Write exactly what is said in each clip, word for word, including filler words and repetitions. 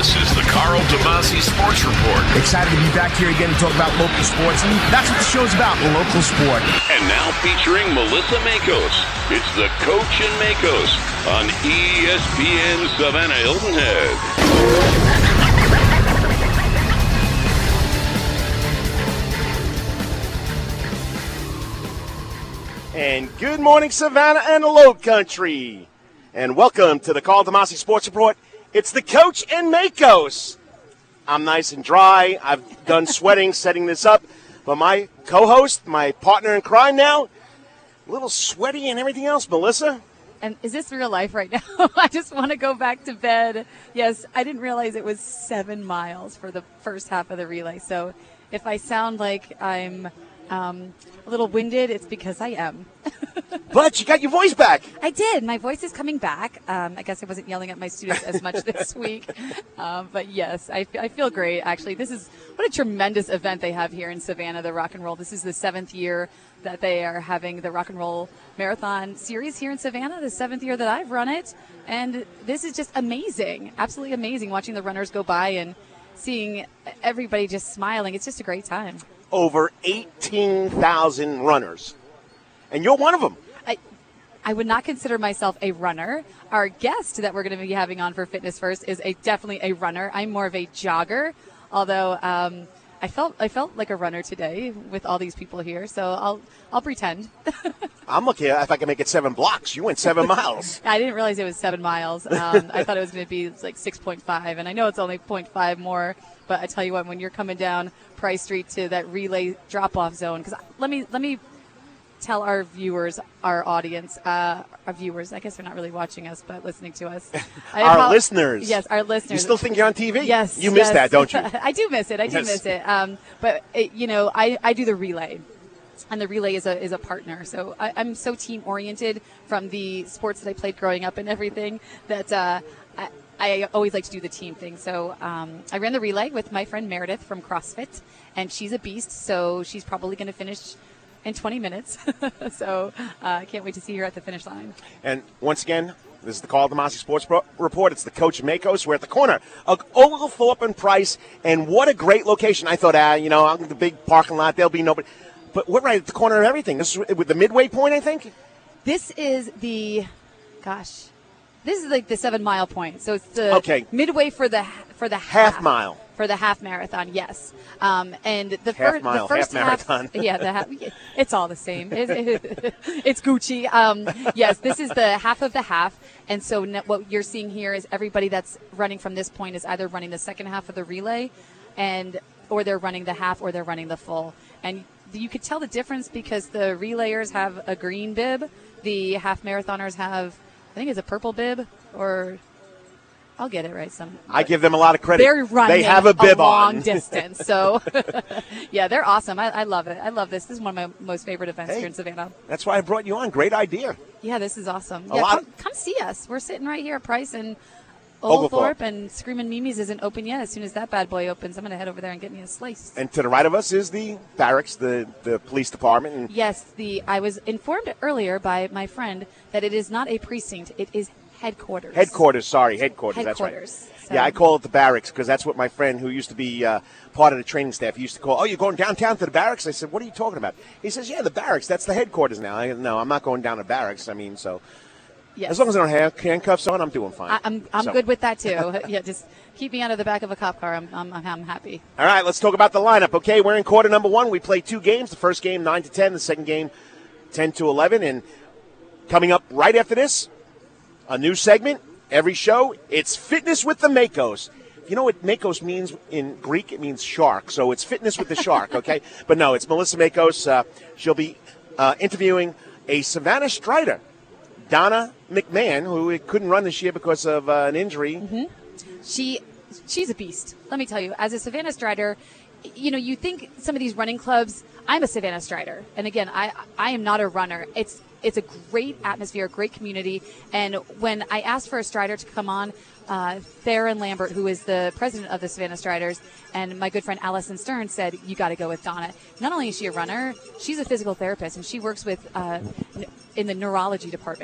This is the Carl DeMasi Sports Report. Excited to be back here again to talk about local sports, and that's what the show's about, local sport. And now featuring Melissa Makos, it's the Coach and Makos on E S P N Savannah Hilton Head. And good morning, Savannah and the Low Country. And welcome to the Carl DeMasi Sports Report. It's the Coach and Makos. I'm nice and dry. I've done sweating setting this up. But my co-host, my partner in crime now, a little sweaty and everything else. Melissa? And is this real life right now? I just want to go back to bed. Yes, I didn't realize it was seven miles for the first half of the relay. So if I sound like I'm um, a little winded, it's because I am. But you got your voice back. I did. My voice is coming back. Um, I guess I wasn't yelling at my students as much this week. Um, but yes, I, I feel great, actually. This is what a tremendous event they have here in Savannah, the Rock and Roll. This is the seventh year that they are having the Rock and Roll Marathon Series here in Savannah, the seventh year that I've run it. And this is just amazing, absolutely amazing, watching the runners go by and seeing everybody just smiling. It's just a great time. Over eighteen thousand runners. And you're one of them. I, I would not consider myself a runner. Our guest that we're going to be having on for Fitness First is a definitely a runner. I'm more of a jogger, although um, I felt I felt like a runner today with all these people here. So I'll I'll pretend. I'm looking at if I can make it seven blocks. You went seven miles. I didn't realize it was seven miles. Um, I thought it was going to be like six point five, and I know it's only zero point five more. But I tell you what, when you're coming down Price Street to that relay drop-off zone, because let me let me. tell our viewers, our audience, uh, our viewers, I guess they're not really watching us, but listening to us. our apo- listeners. Yes, our listeners. You still think you're on T V? Yes. You miss yes. that, don't you? I do miss it. I do yes. miss it. Um, but, it, you know, I, I do the relay. And the relay is a is a partner. So I, I'm so team-oriented from the sports that I played growing up and everything that uh, I, I always like to do the team thing. So um, I ran the relay with my friend Meredith from CrossFit, and she's a beast, so she's probably going to finish in twenty minutes. So uh, I can't wait to see her at the finish line. And once again, this is the Carl DeMasi Sports Pro- Report. It's the Coach Makos. We're at the corner of Oglethorpe and Price, and what a great location. I thought, ah, you know, the big parking lot, there'll be nobody. But we're right at the corner of everything. This is with the midway point, I think? This is the, gosh, this is like the seven-mile point. So it's the okay. midway for the for the half, half mile. For the half marathon, yes. Um, and the, half fir- mile, the first half marathon. Half, yeah, the half, it's all the same. It, it, it's Gucci. Um, yes, this is the half of the half. And so ne- what you're seeing here is everybody that's running from this point is either running the second half of the relay, and or they're running the half or they're running the full. And you could tell the difference because the relayers have a green bib. The half marathoners have, I think it's a purple bib, or I'll get it right. Some I give them a lot of credit. They're running they have a bib a long on. distance. So, yeah, they're awesome. I, I love it. I love this. This is one of my most favorite events hey, here in Savannah. That's why I brought you on. Great idea. Yeah, this is awesome. A yeah, lot come, come see us. We're sitting right here at Price and Oglethorpe. Oglethorpe, and Screamin' Mimi's isn't open yet. As soon as that bad boy opens, I'm going to head over there and get me a slice. And to the right of us is the barracks, the, the police department. And yes, the I was informed earlier by my friend that it is not a precinct. It is headquarters. Headquarters, sorry, headquarters. Headquarters. That's right. So. Yeah, I call it the barracks because that's what my friend who used to be uh, part of the training staff used to call. Oh, you're going downtown to the barracks? I said, what are you talking about? He says, yeah, the barracks. That's the headquarters now. I, no, I'm not going down to barracks. I mean, so yes. As long as I don't have handcuffs on, I'm doing fine. I, I'm I'm so. good with that too. Yeah, just keep me out of the back of a cop car. I'm I'm, I'm happy. All right, let's talk about the lineup. Okay, we're in quarter number one. We played two games. The first game nine to ten. The second game ten to eleven. And coming up right after this, a new segment. Every show, it's Fitness with the Makos. You know what Makos means in Greek? It means shark. So it's Fitness with the Shark, okay? But no, it's Melissa Makos. Uh, she'll be uh, interviewing a Savannah Strider, Donna McMahon, who couldn't run this year because of uh, an injury. Mm-hmm. She, she's a beast. Let me tell you, as a Savannah Strider, you know, you think some of these running clubs, I'm a Savannah Strider. And again, I I am not a runner. It's It's a great atmosphere, a great community. And when I asked for a Strider to come on, uh, Theron Lambert, who is the president of the Savannah Striders, and my good friend Allison Stern said, you got to go with Donna. Not only is she a runner, she's a physical therapist, and she works with uh, in the neurology department.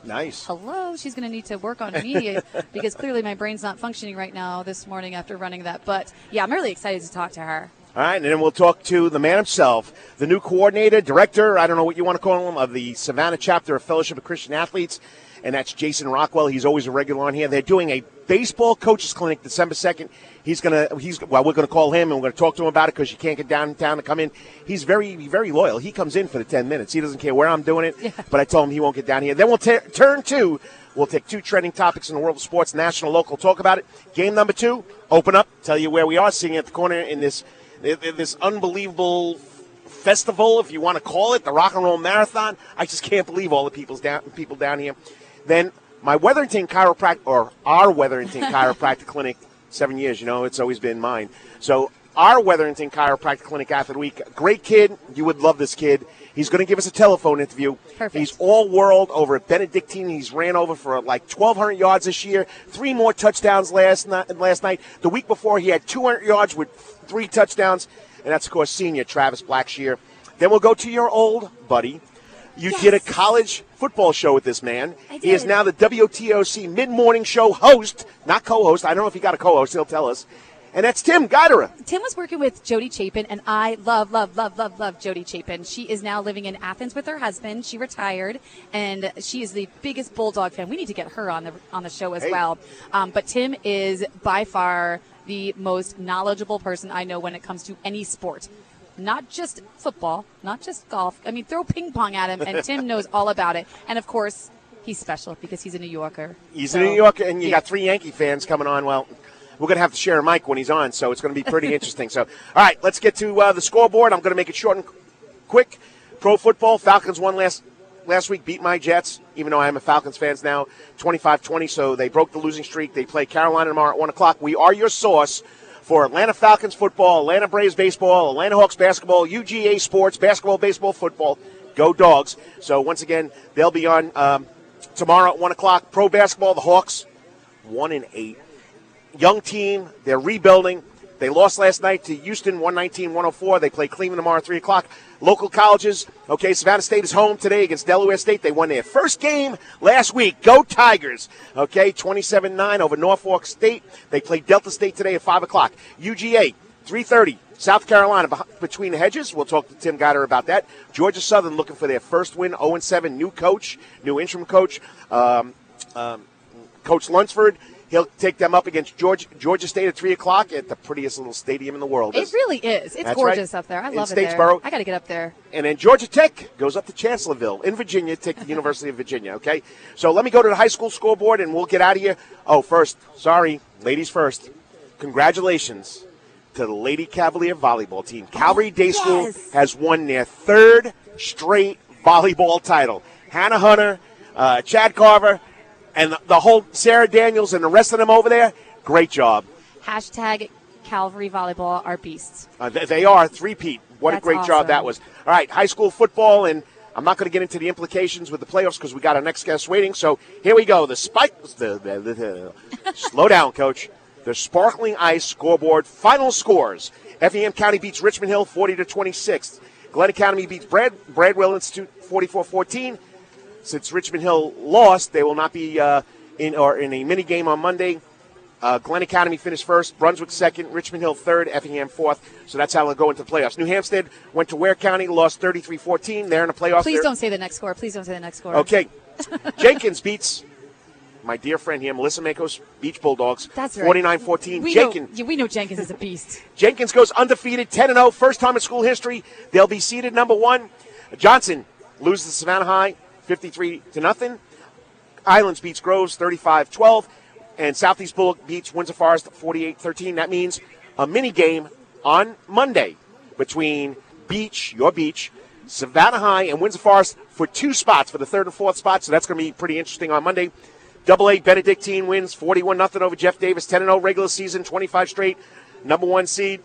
Nice. Hello. She's going to need to work on me because clearly my brain's not functioning right now this morning after running that. But, yeah, I'm really excited to talk to her. All right, and then we'll talk to the man himself, the new coordinator, director, I don't know what you want to call him, of the Savannah chapter of Fellowship of Christian Athletes, and that's Jason Rockwell. He's always a regular on here. They're doing a baseball coaches clinic December second. He's going to, he's well, we're going to call him, and we're going to talk to him about it because you can't get downtown to come in. He's very, very loyal. He comes in for the ten minutes. He doesn't care where I'm doing it, yeah. But I told him he won't get down here. Then we'll t- turn to, we'll take two trending topics in the world of sports, national, local, talk about it. Game number two, open up, tell you where we are, sitting at the corner in this this unbelievable festival, if you want to call it, the Rock and Roll Marathon. I just can't believe all the people's down, people down here. Then my Wetherington Chiropractic, or our Wetherington Chiropractic Clinic, seven years, you know, it's always been mine. So our Wetherington Chiropractic Clinic Athlete Week, great kid. You would love this kid. He's going to give us a telephone interview. Perfect. He's all-world over at Benedictine. He's ran over for like twelve hundred yards this year, three more touchdowns last night. Last night. The week before, he had two hundred yards with three touchdowns, and that's, of course, senior Travis Blackshear. Then we'll go to your old buddy. You yes. did a college football show with this man. I did. He is now the W T O C mid-morning show host, not co-host. I don't know if he got a co-host. He'll tell us. And that's Tim Geidera. Tim was working with Jody Chapin, and I love, love, love, love, love Jody Chapin. She is now living in Athens with her husband. She retired, and she is the biggest Bulldog fan. We need to get her on the on the show as hey. well. Um, but Tim is by far the most knowledgeable person I know when it comes to any sport. Not just football, not just golf. I mean, throw ping pong at him, and Tim knows all about it. And, of course, he's special because he's a New Yorker. He's so, a New Yorker, and you yeah. got three Yankee fans coming on. Well, we're going to have to share a mic when he's on, so it's going to be pretty interesting. So, all right, let's get to uh, the scoreboard. I'm going to make it short and quick. Pro football, Falcons won last last week, beat my Jets, even though I am a Falcons fan now, twenty-five twenty, so they broke the losing streak. They play Carolina tomorrow at one o'clock. We are your source for Atlanta Falcons football, Atlanta Braves baseball, Atlanta Hawks basketball, U G A sports, basketball, baseball, football. Go Dogs. So, once again, they'll be on um, tomorrow at one o'clock. Pro basketball, the Hawks, one and eight. Young team, they're rebuilding. They lost last night to Houston, one nineteen one oh four. They play Cleveland tomorrow at three o'clock. Local colleges, okay, Savannah State is home today against Delaware State. They won their first game last week. Go Tigers, okay, twenty-seven nine over Norfolk State. They play Delta State today at five o'clock. U G A, three thirty, South Carolina between the hedges. We'll talk to Tim Geidera about that. Georgia Southern looking for their first win, oh and seven, new coach, new interim coach, um, um, Coach Lunsford. He'll take them up against Georgia, Georgia State at three o'clock at the prettiest little stadium in the world. It really is. It's That's gorgeous right. up there. I In love it Statesboro. there. I got to get up there. And then Georgia Tech goes up to Chancellorsville in Virginia, take the University of Virginia, okay? So let me go to the high school scoreboard, and we'll get out of here. Oh, first, sorry, ladies first. Congratulations to the Lady Cavalier volleyball team. Calvary Day yes. School has won their third straight volleyball title. Hannah Hunter, uh, Chad Carver, and the, the whole Sarah Daniels and the rest of them over there, great job. Hashtag Calvary Volleyball are beasts. Uh, they, they are, three-peat. What That's a great awesome. job that was. All right, high school football, and I'm not going to get into the implications with the playoffs because we got our next guest waiting. So here we go. The spike. The, the, the, the, slow down, Coach. The Sparkling Ice scoreboard final scores. Effingham County beats Richmond Hill forty to twenty-six. Glen Academy beats Brad, Bradwell Institute forty-four fourteen. Since Richmond Hill lost, they will not be uh, in or in a mini game on Monday. Uh, Glen Academy finished first, Brunswick second, Richmond Hill third, Effingham fourth. So that's how they'll go into the playoffs. New Hampstead went to Ware County, lost thirty-three fourteen. They're in the playoffs. Please They're... don't say the next score. Please don't say the next score. Okay. Jenkins beats my dear friend here, Melissa Makos, Beach Bulldogs. That's right. forty-nine fourteen. We Jenkins. know, yeah, we know Jenkins is a beast. Jenkins goes undefeated, ten and oh, first time in school history. They'll be seeded number one. Johnson loses to Savannah High, fifty-three to nothing. Islands beats Groves, thirty-five twelve. And Southeast Bullock beats Windsor Forest, forty-eight thirteen. That means a mini game on Monday between Beach, your Beach, Savannah High, and Windsor Forest for two spots, for the third and fourth spot. So that's going to be pretty interesting on Monday. Double A Benedictine wins forty-one nothing over Jeff Davis, ten and oh regular season, twenty-five straight, number one seed.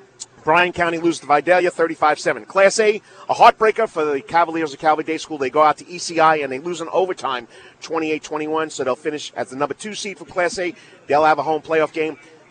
Bryan County loses to Vidalia, thirty-five seven. Class A, a heartbreaker for the Cavaliers of Calvary Day School. They go out to E C I, and they lose in overtime, twenty-eight twenty-one, so they'll finish as the number two seed for Class A. They'll have a home playoff game.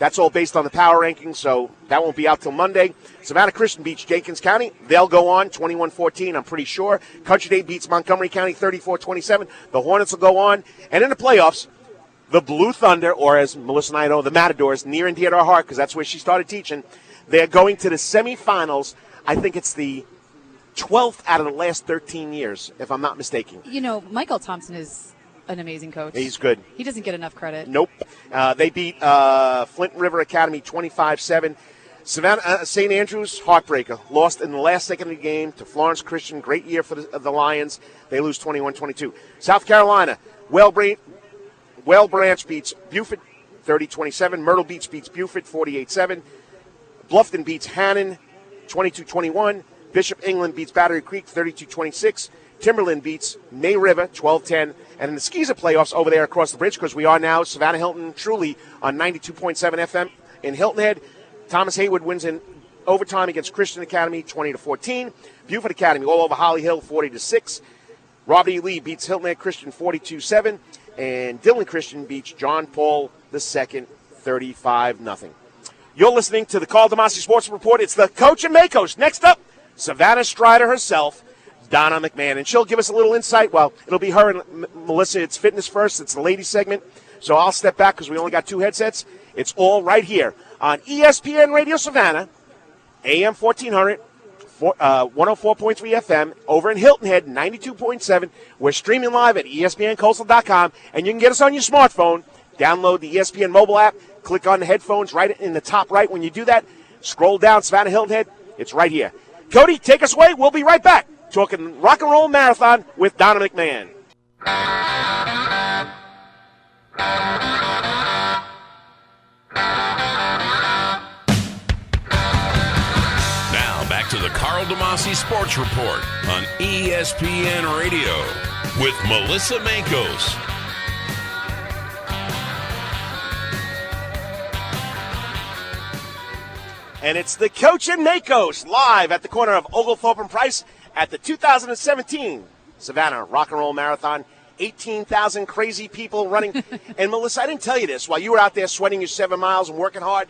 That's all based on the power rankings, so that won't be out till Monday. Savannah Christian beats Jenkins County. They'll go on twenty-one fourteen, I'm pretty sure. Country Day beats Montgomery County thirty-four twenty-seven. The Hornets will go on. And in the playoffs, the Blue Thunder, or as Melissa and I know, the Matadors, near and dear to our heart because that's where she started teaching, they're going to the semifinals. I think it's the twelfth out of the last thirteen years, if I'm not mistaken. You know, Michael Thompson is an amazing coach. He's good. He doesn't get enough credit. Nope. Uh, they beat uh, Flint River Academy twenty-five seven. Savannah uh, Saint Andrews, heartbreaker. Lost in the last second of the game to Florence Christian. Great year for the, uh, the Lions. They lose twenty-one twenty-two. South Carolina, Wellbranch, Wellbranch beats Beaufort thirty twenty-seven. Myrtle Beach beats Beaufort forty-eight seven. Bluffton beats Hannon twenty-two twenty-one. Bishop England beats Battery Creek thirty-two twenty-six. Timberland beats May River twelve ten. And in the Skeezer playoffs over there across the bridge, because we are now Savannah Hilton truly on ninety-two point seven F M in Hilton Head, Thomas Haywood wins in overtime against Christian Academy twenty to fourteen. Beaufort Academy all over Holly Hill forty to six. Robert E. Lee beats Hilton Head Christian forty-two seven. And Dillon Christian beats John Paul the Second thirty-five nothing. You're listening to the Carl DeMasi Sports Report. It's the Coach and Makos. Next up, Savannah Strider herself, Donna McMahon, and she'll give us a little insight. Well, it'll be her and M- Melissa. It's fitness first. It's the ladies segment. So I'll step back because we only got two headsets. It's all right here on E S P N Radio Savannah, A M fourteen hundred, for, uh, one oh four point three F M, over in Hilton Head, ninety-two point seven. We're streaming live at E S P N Coastal dot com, and you can get us on your smartphone. Download the E S P N mobile app. Click on the headphones right in the top right. When you do that, scroll down Savannah Hilton Head. It's right here. Cody, take us away. We'll be right back. Talking rock and roll marathon with Donna McMahon. Now back to the Carl DeMasi Sports Report on E S P N Radio with Melissa Makos. And it's the Coach and Makos live at the corner of Oglethorpe and Price at the two thousand seventeen Savannah Rock and Roll Marathon. eighteen thousand crazy people running. And Melissa, I didn't tell you this. While you were out there sweating your seven miles and working hard,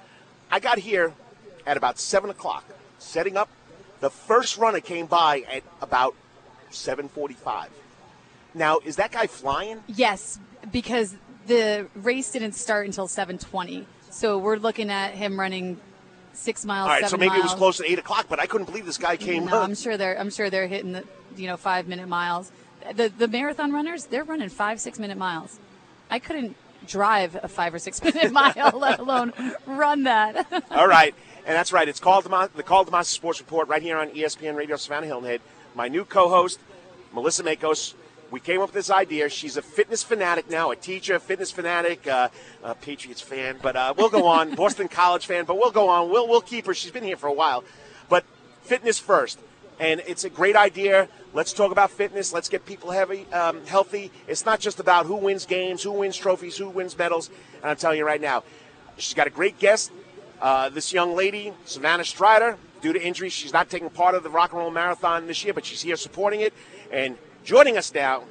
I got here at about seven o'clock, setting up. The first runner came by at about seven forty-five. Now, is that guy flying? Yes, because the race didn't start until seven twenty. So we're looking at him running six miles, All right, seven so maybe miles. it was close to eight o'clock, but I couldn't believe this guy came No, up. I'm sure they're. I'm sure they're hitting the, you know, five minute miles. The the marathon runners, they're running five, six minute miles. I couldn't drive a five or six minute mile, let alone run that. All right, and that's right. It's called the, the Carl DeMasi Sports Report right here on E S P N Radio Savannah Hilton Head. My new co-host, Melissa Makos. We came up with this idea. She's a fitness fanatic now, a teacher, fitness fanatic, uh, a Patriots fan. But uh, we'll go on, Boston College fan. But we'll go on. We'll we'll keep her. She's been here for a while. But fitness first, and it's a great idea. Let's talk about fitness. Let's get people heavy, um, healthy. It's not just about who wins games, who wins trophies, who wins medals. And I'm telling you right now, she's got a great guest. Uh, this young lady, Savannah Strider, due to injury, she's not taking part of the Rock and Roll Marathon this year, but she's here supporting it. And joining us now,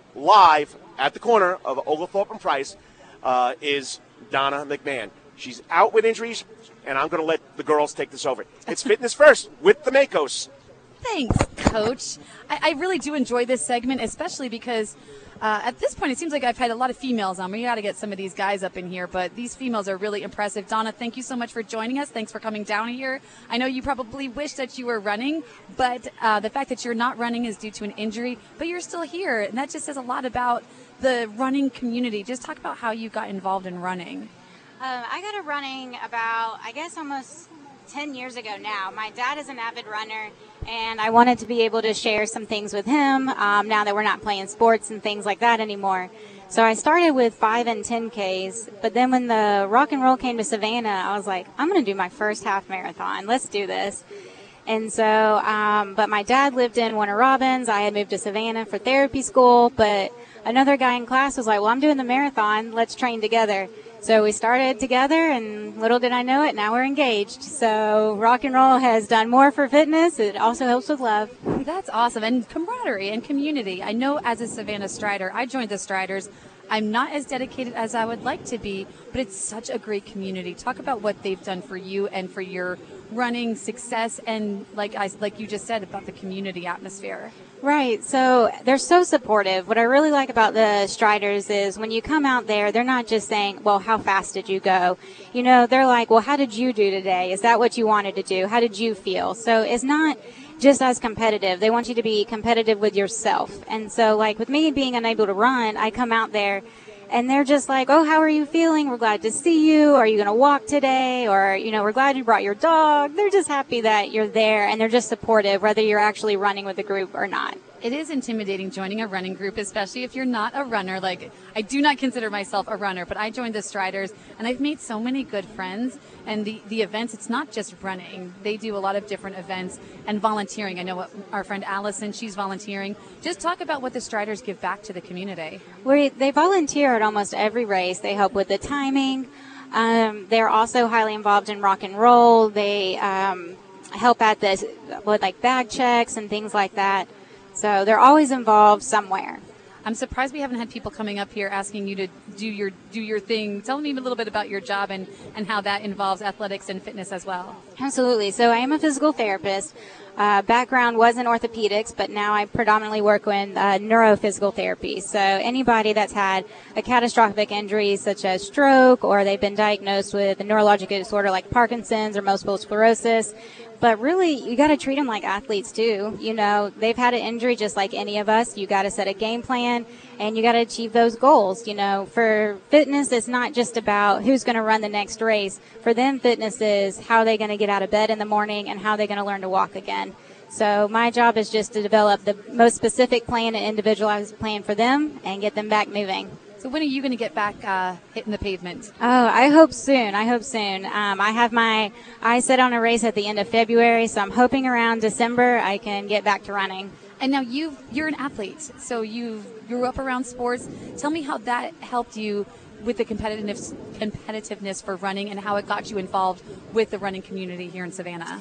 live at the corner of Oglethorpe and Price, uh, is Donna McMahon. She's out with injuries, and I'm going to let the girls take this over. It's Fitness First with the Makos. Thanks, Coach. I, I really do enjoy this segment, especially because uh, at this point it seems like I've had a lot of females on. We got to get some of these guys up in here, but these females are really impressive. Donna, thank you so much for joining us. Thanks for coming down here. I know you probably wish that you were running, but uh, the fact that you're not running is due to an injury, but you're still here, and that just says a lot about the running community. Just talk about how you got involved in running. Um, I got to running about, I guess, almost ten years ago now. My dad is an avid runner, and I wanted to be able to share some things with him um, now that we're not playing sports and things like that anymore. So I started with five and ten Ks, but then when the rock and roll came to Savannah, I was like, I'm going to do my first half marathon. Let's do this. And so, um, but my dad lived in Warner Robins. I had moved to Savannah for therapy school, but another guy in class was like, well, I'm doing the marathon. Let's train together. So we started together, and little did I know it, now we're engaged. So rock and roll has done more for fitness. It also helps with love. That's awesome. And camaraderie and community. I know as a Savannah Strider, I joined the Striders I'm not as dedicated as I would like to be, but it's such a great community. Talk about what they've done for you and for your running success, and like I, like you just said, about the community atmosphere. Right. So they're so supportive. What I really like about the Striders is when you come out there, they're not just saying, well, how fast did you go? You know, they're like, well, how did you do today? Is that what you wanted to do? How did you feel? So it's not just as competitive. They want you to be competitive with yourself. And so, like, with me being unable to run, I come out there and they're just like, oh, how are you feeling? We're glad to see you. Are you going to walk today? Or, you know, we're glad you brought your dog. They're just happy that you're there, and they're just supportive, whether you're actually running with the group or not. It is intimidating joining a running group, especially if you're not a runner. Like, I do not consider myself a runner, but I joined the Striders, and I've made so many good friends. And the, the events, it's not just running. They do a lot of different events and volunteering. I know what our friend Allison, she's volunteering. Just talk about what the Striders give back to the community. We, they volunteer at almost every race. They help with the timing. Um, they're also highly involved in rock and roll. They um, help at the with like bag checks and things like that. So they're always involved somewhere. I'm surprised we haven't had people coming up here asking you to do your do your thing. Tell me a little bit about your job and, and how that involves athletics and fitness as well. Absolutely. So I am a physical therapist. Uh, background was in orthopedics, but now I predominantly work with uh, neurophysical therapy. So anybody that's had a catastrophic injury such as stroke, or they've been diagnosed with a neurological disorder like Parkinson's or multiple sclerosis. But really, you got to treat them like athletes too. You know, they've had an injury just like any of us. You got to set a game plan, and you got to achieve those goals. You know, for fitness, it's not just about who's going to run the next race. For them, fitness is how are they going to get out of bed in the morning and how are they going to learn to walk again. So my job is just to develop the most specific plan and individualized plan for them and get them back moving. So when are you going to get back uh, hitting the pavement? Oh, I hope soon. I hope soon. Um, I have my eyes set on a race at the end of February, so I'm hoping around December I can get back to running. And now you you're an athlete, so you grew up around sports. Tell me how that helped you with the competitiveness, competitiveness for running, and how it got you involved with the running community here in Savannah.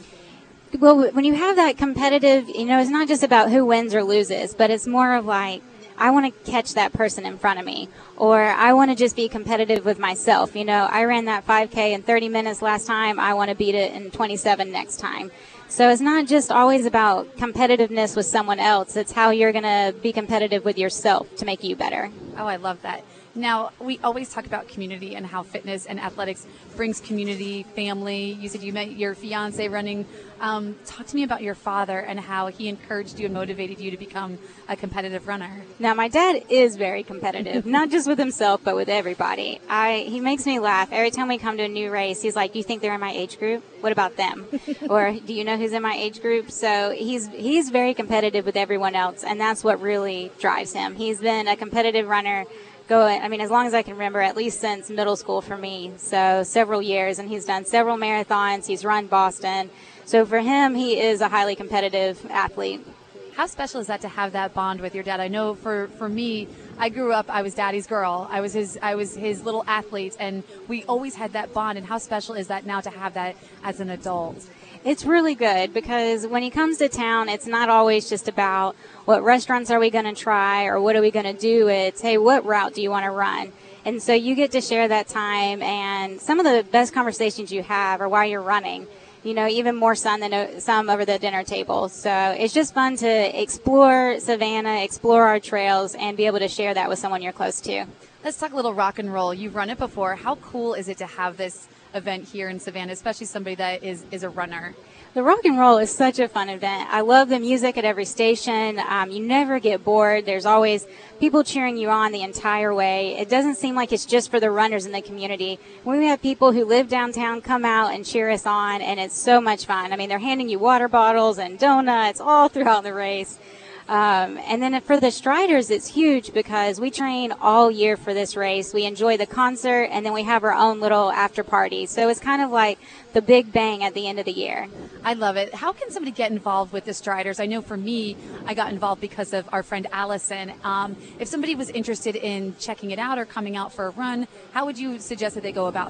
Well, when you have that competitive, you know, it's not just about who wins or loses, but it's more of like, I want to catch that person in front of me, or I want to just be competitive with myself. You know, I ran that five K in thirty minutes last time. I want to beat it in twenty-seven next time. So it's not just always about competitiveness with someone else. It's how you're going to be competitive with yourself to make you better. Oh, I love that. Now, we always talk about community and how fitness and athletics brings community, family. You said you met your fiance running. Um, talk to me about your father and how he encouraged you and motivated you to become a competitive runner. Now, my dad is very competitive, not just with himself, but with everybody. I He makes me laugh. Every time we come to a new race, he's like, do you think they're in my age group? What about them? Or do you know who's in my age group? So he's he's very competitive with everyone else, and that's what really drives him. He's been a competitive runner going, I mean, as long as I can remember, at least since middle school for me. So several years, and he's done several marathons. He's run Boston. So for him, he is a highly competitive athlete. How special is that to have that bond with your dad? I know for, for me, I grew up, I was daddy's girl. I was his I was his little athlete, and we always had that bond. And how special is that now to have that as an adult? It's really good because when he comes to town, it's not always just about what restaurants are we going to try or what are we going to do. It's, hey, what route do you want to run? And so you get to share that time, and some of the best conversations you have are while you're running. You know, even more fun than some over the dinner table. So it's just fun to explore Savannah, explore our trails, and be able to share that with someone you're close to. Let's talk a little rock and roll. You've run it before. How cool is it to have this event here in Savannah, especially somebody that is, is a runner? The rock and roll is such a fun event. I love the music at every station. Um, you never get bored. There's always people cheering you on the entire way. It doesn't seem like it's just for the runners in the community. We have people who live downtown come out and cheer us on, and it's so much fun. I mean, they're handing you water bottles and donuts all throughout the race. Um, and then for the Striders, it's huge because we train all year for this race. We enjoy the concert, and then we have our own little after party. So it's kind of like the big bang at the end of the year. I love it. How can somebody get involved with the Striders? I know for me, I got involved because of our friend Allison. Um, if somebody was interested in checking it out or coming out for a run, how would you suggest that they go about that?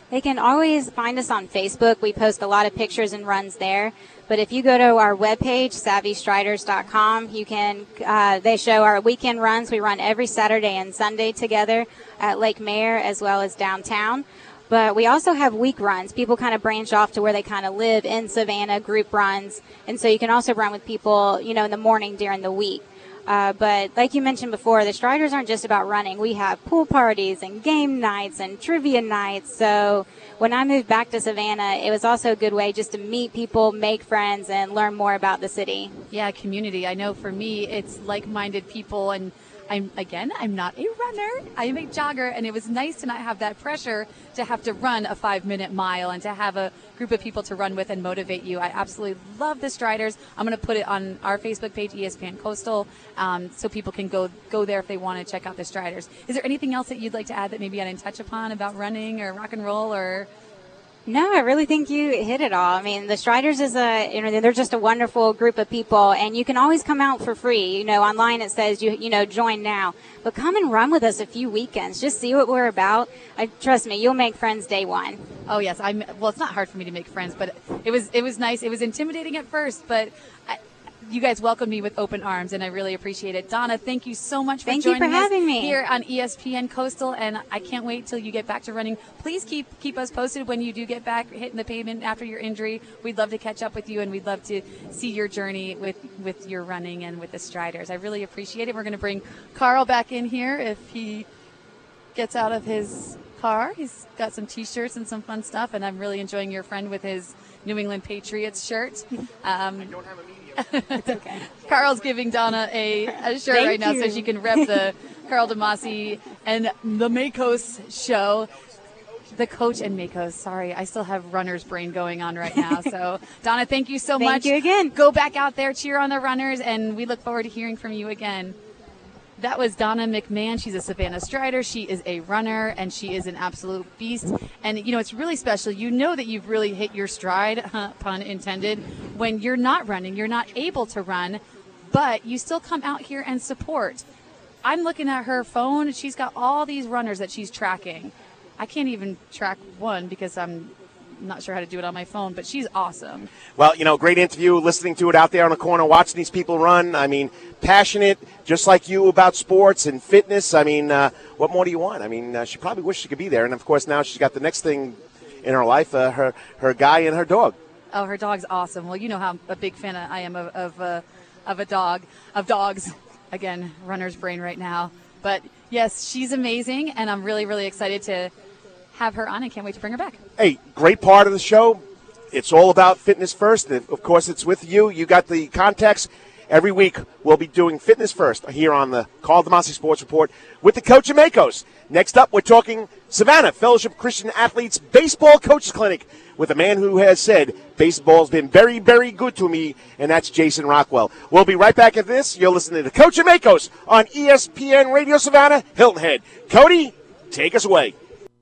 They can always find us on Facebook. We post a lot of pictures and runs there. But if you go to our webpage, savvy striders dot com, you can, uh, they show our weekend runs. We run every Saturday and Sunday together at Lake Mare as well as downtown. But we also have week runs. People kind of branch off to where they kind of live in Savannah, group runs. And so you can also run with people, you know, in the morning during the week. Uh, but like you mentioned before, the Striders aren't just about running. We have pool parties and game nights and trivia nights. So when I moved back to Savannah, it was also a good way just to meet people, make friends, and learn more about the city. Yeah, community. I know for me, it's like-minded people, and I'm again, I'm not a runner. I am a jogger, and it was nice to not have that pressure to have to run a five-minute mile and to have a group of people to run with and motivate you. I absolutely love the Striders. I'm going to put it on our Facebook page, E S P N Coastal, um, so people can go go there if they want to check out the Striders. Is there anything else that you'd like to add that maybe I didn't touch upon about running or rock and roll or? No, I really think you hit it all. I mean, the Striders is a, you know, they're just a wonderful group of people, and you can always come out for free. You know, online it says, you you know, join now. But come and run with us a few weekends. Just see what we're about. I, trust me, you'll make friends day one. Oh, yes. I'm. Well, it's not hard for me to make friends, but it was it was nice. It was intimidating at first, but I, you guys welcomed me with open arms, and I really appreciate it. Donna, thank you so much for thank joining you for us having me here on E S P N Coastal, and I can't wait till you get back to running. Please keep keep us posted when you do get back hitting the pavement after your injury. We'd love to catch up with you, and we'd love to see your journey with, with your running and with the Striders. I really appreciate it. We're going to bring Carl back in here if he gets out of his car. He's got some T-shirts and some fun stuff, and I'm really enjoying your friend with his New England Patriots shirt. Um, I don't have a it's okay. Carl's giving Donna a, a shirt Thank right now you. so she can rep the Carl DeMasi and the Makos show. The coach and Makos. Sorry, I still have runner's brain going on right now. So, Donna, thank you so Thank much. you again. Go back out there, cheer on the runners, and we look forward to hearing from you again. That was Donna McMahon. She's a Savannah Strider. She is a runner, and she is an absolute beast. And, you know, it's really special. You know that you've really hit your stride, huh, pun intended, when you're not running. You're not able to run, but you still come out here and support. I'm looking at her phone. She's got all these runners that she's tracking. I can't even track one because I'm not sure how to do it on my phone, but she's awesome. Well, you know, great interview, listening to it out there on the corner, watching these people run. I mean, passionate, just like you, about sports and fitness. I mean, uh, what more do you want? I mean, uh, she probably wished she could be there. And, of course, now she's got the next thing in her life, uh, her, her guy and her dog. Oh, her dog's awesome. Well, you know how a big fan I am of of, uh, of a dog, of dogs. Again, runner's brain right now. But, yes, she's amazing, and I'm really, really excited to have her on and can't wait to bring her back. Hey, great part of the show. It's all about fitness first. Of course, it's with you. You got the context. Every week, we'll be doing Fitness First here on the Carl DeMasi Sports Report with the coach of Makos. Next up, we're talking Savannah Fellowship Christian Athletes Baseball Coaches Clinic with a man who has said baseball's been very, very good to me, and that's Jason Rockwell. We'll be right back at this. You're listening to the Coach of Makos on E S P N Radio Savannah, Hilton Head. Cody, take us away.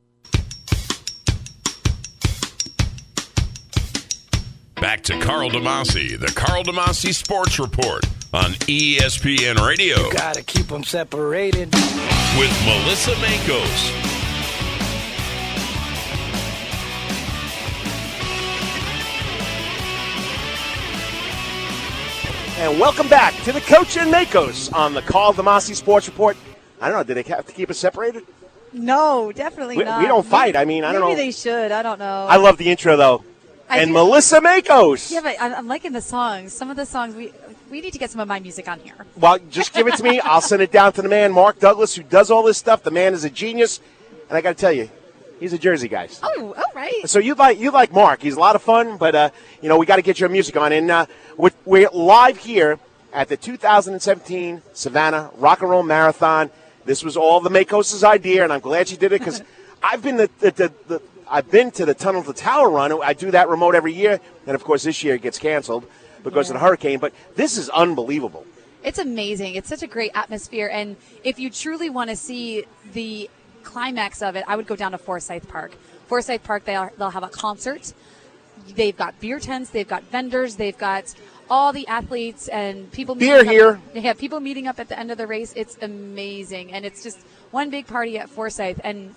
Back to Carl DeMasi, the Carl DeMasi Sports Report on E S P N Radio. Gotta keep them separated. With Melissa Makos. And welcome back to the Coach and Makos on the Carl DeMasi Sports Report. I don't know, did they have to keep us separated? No, definitely We, not. we don't fight. I mean, I don't Maybe know. they should. I don't know. I love the intro, though. I and do- Melissa Makos. Yeah, but I'm I'm liking the songs. Some of the songs, we we need to get some of my music on here. Well, just give it to me. I'll send it down to the man, Mark Douglas, who does all this stuff. The man is a genius. And I got to tell you, he's a Jersey guy. Oh, all right. So you like you like Mark. He's a lot of fun, but, uh, you know, we got to get your music on. And uh, we're, we're live here at the two thousand seventeen Savannah Rock and Roll Marathon. This was all the Makos' idea, and I'm glad she did it because I've been the, the, the, the I've been to the Tunnel to Tower run. I do that remote every year, and of course this year it gets canceled because Yeah. of the hurricane. But this is unbelievable. It's amazing. It's such a great atmosphere. And if you truly want to see the climax of it, I would go down to Forsyth Park. Forsyth Park, they are, they'll have a concert. They've got beer tents. They've got vendors. They've got all the athletes and people. Beer meeting here. Up, they have people meeting up at the end of the race. It's amazing. And it's just one big party at Forsyth. And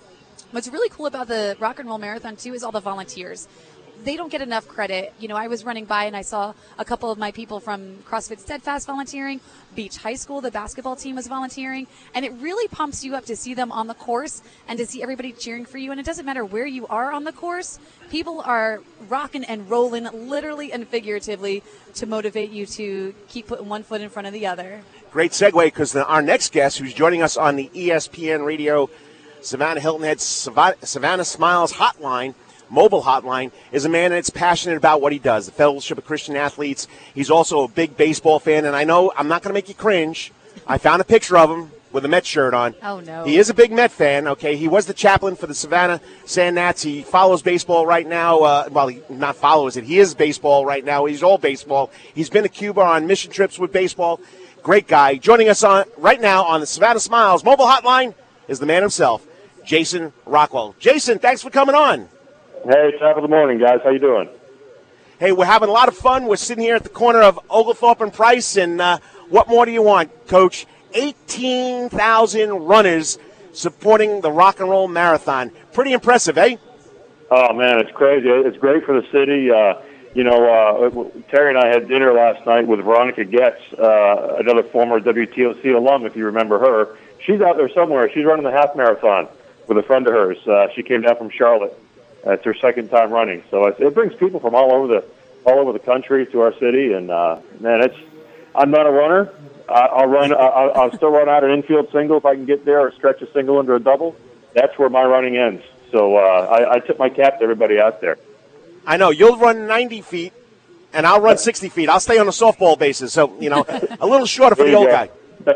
What's really cool about the Rock and Roll Marathon, too, is all the volunteers. They don't get enough credit. You know, I was running by and I saw a couple of my people from CrossFit Steadfast volunteering. Beach High School, the basketball team, was volunteering. And it really pumps you up to see them on the course and to see everybody cheering for you. And it doesn't matter where you are on the course. People are rocking and rolling, literally and figuratively, to motivate you to keep putting one foot in front of the other. Great segue, because our next guest, who's joining us on the E S P N Radio Savannah Hilton Head Savannah Smiles hotline, mobile hotline, is a man that's passionate about what he does, the Fellowship of Christian Athletes. He's also a big baseball fan, and I know I'm not going to make you cringe. I found a picture of him with a Met shirt on. Oh, no. He is a big Met fan, okay? He was the chaplain for the Savannah Sand Gnats. He follows baseball right now. Uh, well, he not follows it. He is baseball right now. He's all baseball. He's been to Cuba on mission trips with baseball. Great guy. Joining us on right now on the Savannah Smiles mobile hotline is the man himself, Jason Rockwell. Jason, thanks for coming on. Hey, top of the morning, guys. How you doing? Hey, we're having a lot of fun. We're sitting here at the corner of Oglethorpe and Price, and uh, what more do you want, Coach? eighteen thousand runners supporting the Rock and Roll Marathon. Pretty impressive, eh? Oh, man, it's crazy. It's great for the city. Uh, you know, uh, Terry and I had dinner last night with Veronica Getz, uh, another former W T O C alum, if you remember her. She's out there somewhere. She's running the half marathon with a friend of hers. Uh, she came down from Charlotte. Uh, it's her second time running, so it, it brings people from all over the all over the country to our city. And uh, man, it's I'm not a runner. I, I'll run. I'll, I'll still run out an infield single if I can get there, or stretch a single into a double. That's where my running ends. So uh, I, I tip my cap to everybody out there. I know you'll run ninety feet, and I'll run sixty feet. I'll stay on the softball bases, so you know a little shorter for the old guy.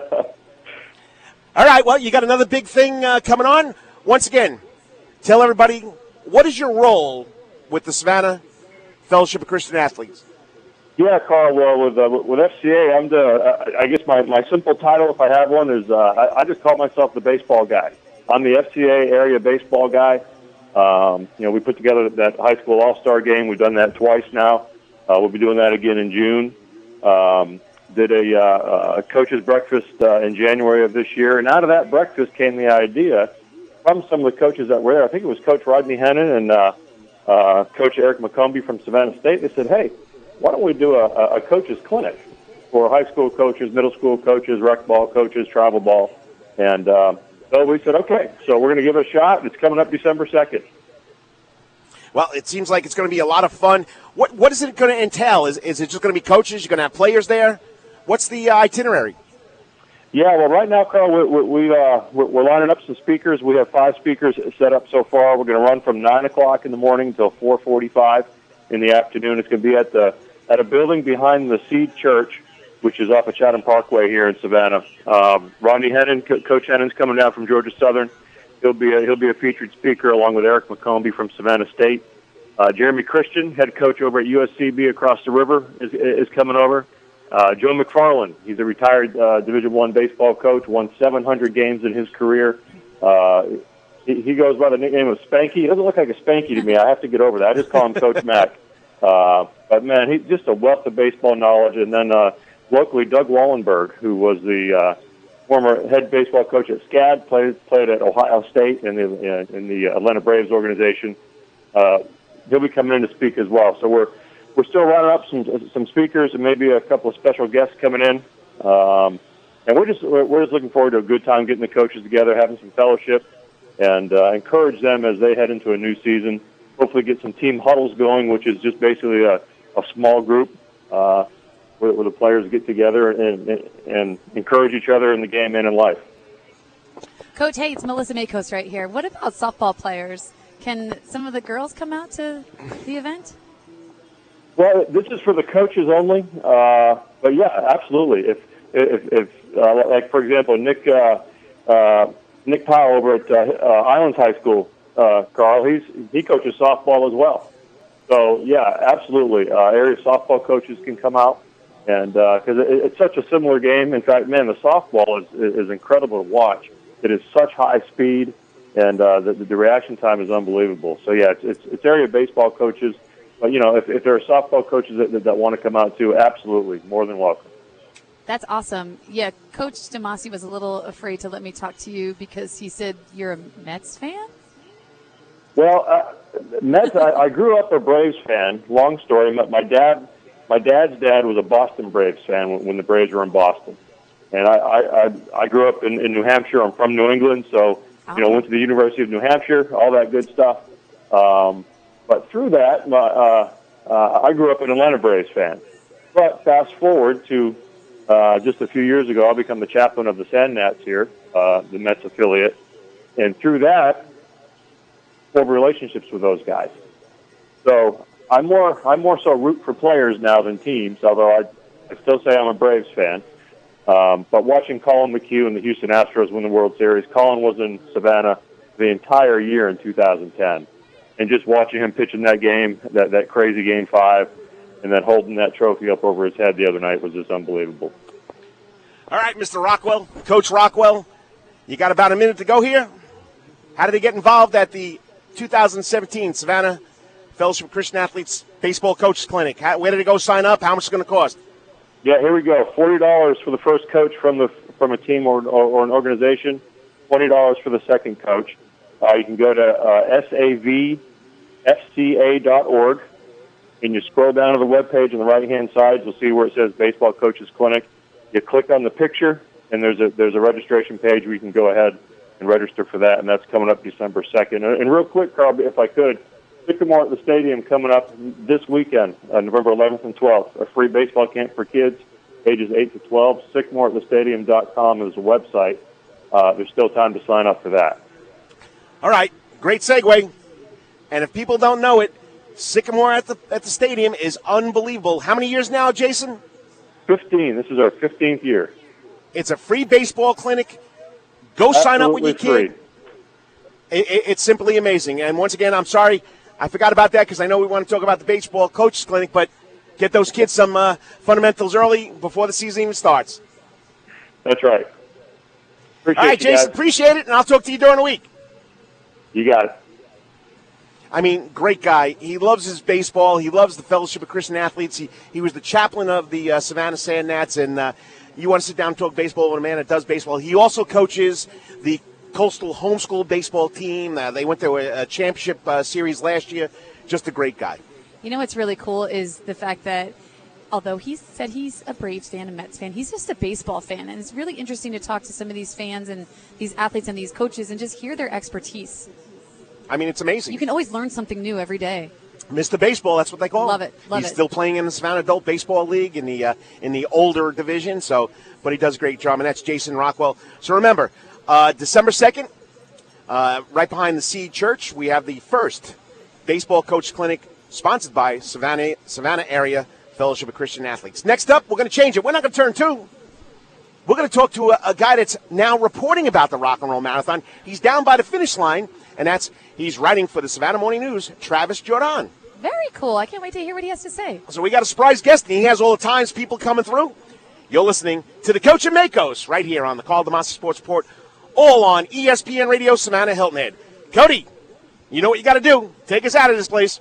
All right, well, you got another big thing uh, coming on. Once again, tell everybody, what is your role with the Savannah Fellowship of Christian Athletes? Yeah, Carl. Well, with uh, with F C A, I'm the. Uh, I guess my, my simple title, if I have one, is uh, I, I just call myself the baseball guy. I'm the F C A area baseball guy. Um, you know, we put together that high school all-star game. We've done that twice now. Uh, we'll be doing that again in June. Um, did a, uh, a coach's breakfast uh, in January of this year, and out of that breakfast came the idea from some of the coaches that were there. I think it was Coach Rodney Hennon and uh, uh, Coach Eric McCombie from Savannah State. They said, hey, why don't we do a, a coach's clinic for high school coaches, middle school coaches, rec ball coaches, travel ball. And uh, so we said, okay, so we're going to give it a shot. It's coming up December second. Well, it seems like it's going to be a lot of fun. What What is it going to entail? Is, is it just going to be coaches? You're going to have players there? What's the uh, itinerary? Yeah, well, right now, Carl, we, we, we, uh, we're lining up some speakers. We have five speakers set up so far. We're going to run from nine o'clock in the morning until four forty-five in the afternoon. It's going to be at the at a building behind the Seed Church, which is off of Chatham Parkway here in Savannah. Um, Rodney Hennon, Co- Coach Hennon's coming down from Georgia Southern. He'll be a, he'll be a featured speaker along with Eric McCombie from Savannah State. Uh, Jeremy Christian, head coach over at U S C B across the river, is, is coming over. Uh, Joe McFarland, he's a retired uh, Division One baseball coach, won seven hundred games in his career. Uh, he, he goes by the nickname of Spanky. He doesn't look like a Spanky to me. I have to get over that. I just call him Coach Mac. Uh, but, man, he's just a wealth of baseball knowledge. And then uh, locally, Doug Wallenberg, who was the uh, former head baseball coach at SCAD, played played at Ohio State in the in the Atlanta Braves organization. Uh, he'll be coming in to speak as well. So we're we're still running up some some speakers and maybe a couple of special guests coming in. Um, and we're just we're just looking forward to a good time getting the coaches together, having some fellowship, and uh, encourage them as they head into a new season. Hopefully, get some team huddles going, which is just basically a, a small group uh, where, where the players get together and, and, and encourage each other in the game and in life. Coach, hey, it's Melissa Makos right here. What about softball players? Can some of the girls come out to the event? Well, this is for the coaches only, uh, but yeah, absolutely. If if, if uh, like for example, Nick uh, uh, Nick Powell over at uh, uh, Islands High School, uh, Carl, he's he coaches softball as well. So yeah, absolutely. Uh, area softball coaches can come out, and because uh, it, it's such a similar game. In fact, man, the softball is is incredible to watch. It is such high speed, and uh, the, the reaction time is unbelievable. So yeah, it's it's, it's area baseball coaches. But, you know, if, if there are softball coaches that, that, that want to come out, too, absolutely, more than welcome. That's awesome. Yeah, Coach DeMasi was a little afraid to let me talk to you because he said you're a Mets fan? Well, uh, Mets. I, I grew up a Braves fan. Long story. My, my dad, my dad's dad was a Boston Braves fan when, when the Braves were in Boston, and I, I, I, I grew up in, in New Hampshire. I'm from New England, so you know, went to the University of New Hampshire, all that good stuff. Um, but through that, my, uh, uh, I grew up an Atlanta Braves fan. But fast forward to uh, just a few years ago, I become the chaplain of the Sand Gnats here, uh, the Mets affiliate, and through that, formed relationships with those guys. So I'm more I'm more so root for players now than teams, although I, I still say I'm a Braves fan. Um, but watching Colin McHugh and the Houston Astros win the World Series, Colin was in Savannah the entire year in two thousand ten. And just watching him pitch in that game, that, that crazy Game five, and then holding that trophy up over his head the other night was just unbelievable. All right, Mister Rockwell, Coach Rockwell, you got about a minute to go here. How did he get involved at the two thousand seventeen Savannah Fellowship of Christian Athletes Baseball Coaches Clinic? How, where did he go sign up? How much is it going to cost? Yeah, here we go. forty dollars for the first coach from the from a team or, or, or an organization, twenty dollars for the second coach. Uh, you can go to uh, S A V F C A dot org, and you scroll down to the webpage on the right-hand side. You'll see where it says Baseball Coaches Clinic. You click on the picture, and there's a there's a registration page where you can go ahead and register for that, and that's coming up December second. And, and real quick, Carl, if I could, Sycamore at the Stadium coming up this weekend, uh, November eleventh and twelfth, a free baseball camp for kids ages eight to twelve. sycamore at the stadium dot com is the website. Uh, there's still time to sign up for that. All right, great segue. And if people don't know it, Sycamore at the at the stadium is unbelievable. How many years now, Jason? fifteen. This is our fifteenth year. It's a free baseball clinic. Go sign up with your Absolutely kid. It, it, it's simply amazing. And once again, I'm sorry, I forgot about that because I know we want to talk about the baseball coaches clinic, but get those kids some uh, fundamentals early before the season even starts. That's right. Appreciate All right, you Jason, guys. appreciate it, and I'll talk to you during the week. You got it. I mean, great guy. He loves his baseball. He loves the Fellowship of Christian Athletes. He he was the chaplain of the uh, Savannah Sand Gnats, and uh, you want to sit down and talk baseball with a man that does baseball. He also coaches the Coastal Homeschool baseball team. Uh, they went to a, a championship uh, series last year. Just a great guy. You know what's really cool is the fact that although he said he's a Braves fan, a Mets fan, he's just a baseball fan. And it's really interesting to talk to some of these fans and these athletes and these coaches and just hear their expertise. I mean, it's amazing. You can always learn something new every day. Mister Baseball, that's what they call him. Love it, love He's it. still playing in the Savannah Adult Baseball League in the uh, in the older division. So, but he does a great job, and that's Jason Rockwell. So remember, uh, December second, uh, right behind the Seed Church, we have the first baseball coach clinic sponsored by Savannah Savannah Area Fellowship of Christian Athletes. Next up, we're going to change it. We're not going to turn two. We're going to talk to a, a guy that's now reporting about the Rock and Roll Marathon. He's down by the finish line, and that's he's writing for the Savannah Morning News, Travis Jordan. Very cool. I can't wait to hear what he has to say. So we got a surprise guest, and he has all the times people coming through. You're listening to the Coach of Makos right here on the Carl DeMasi Sports Report, all on E S P N Radio, Savannah, Hilton Head. Cody, you know what you got to do. Take us out of this place.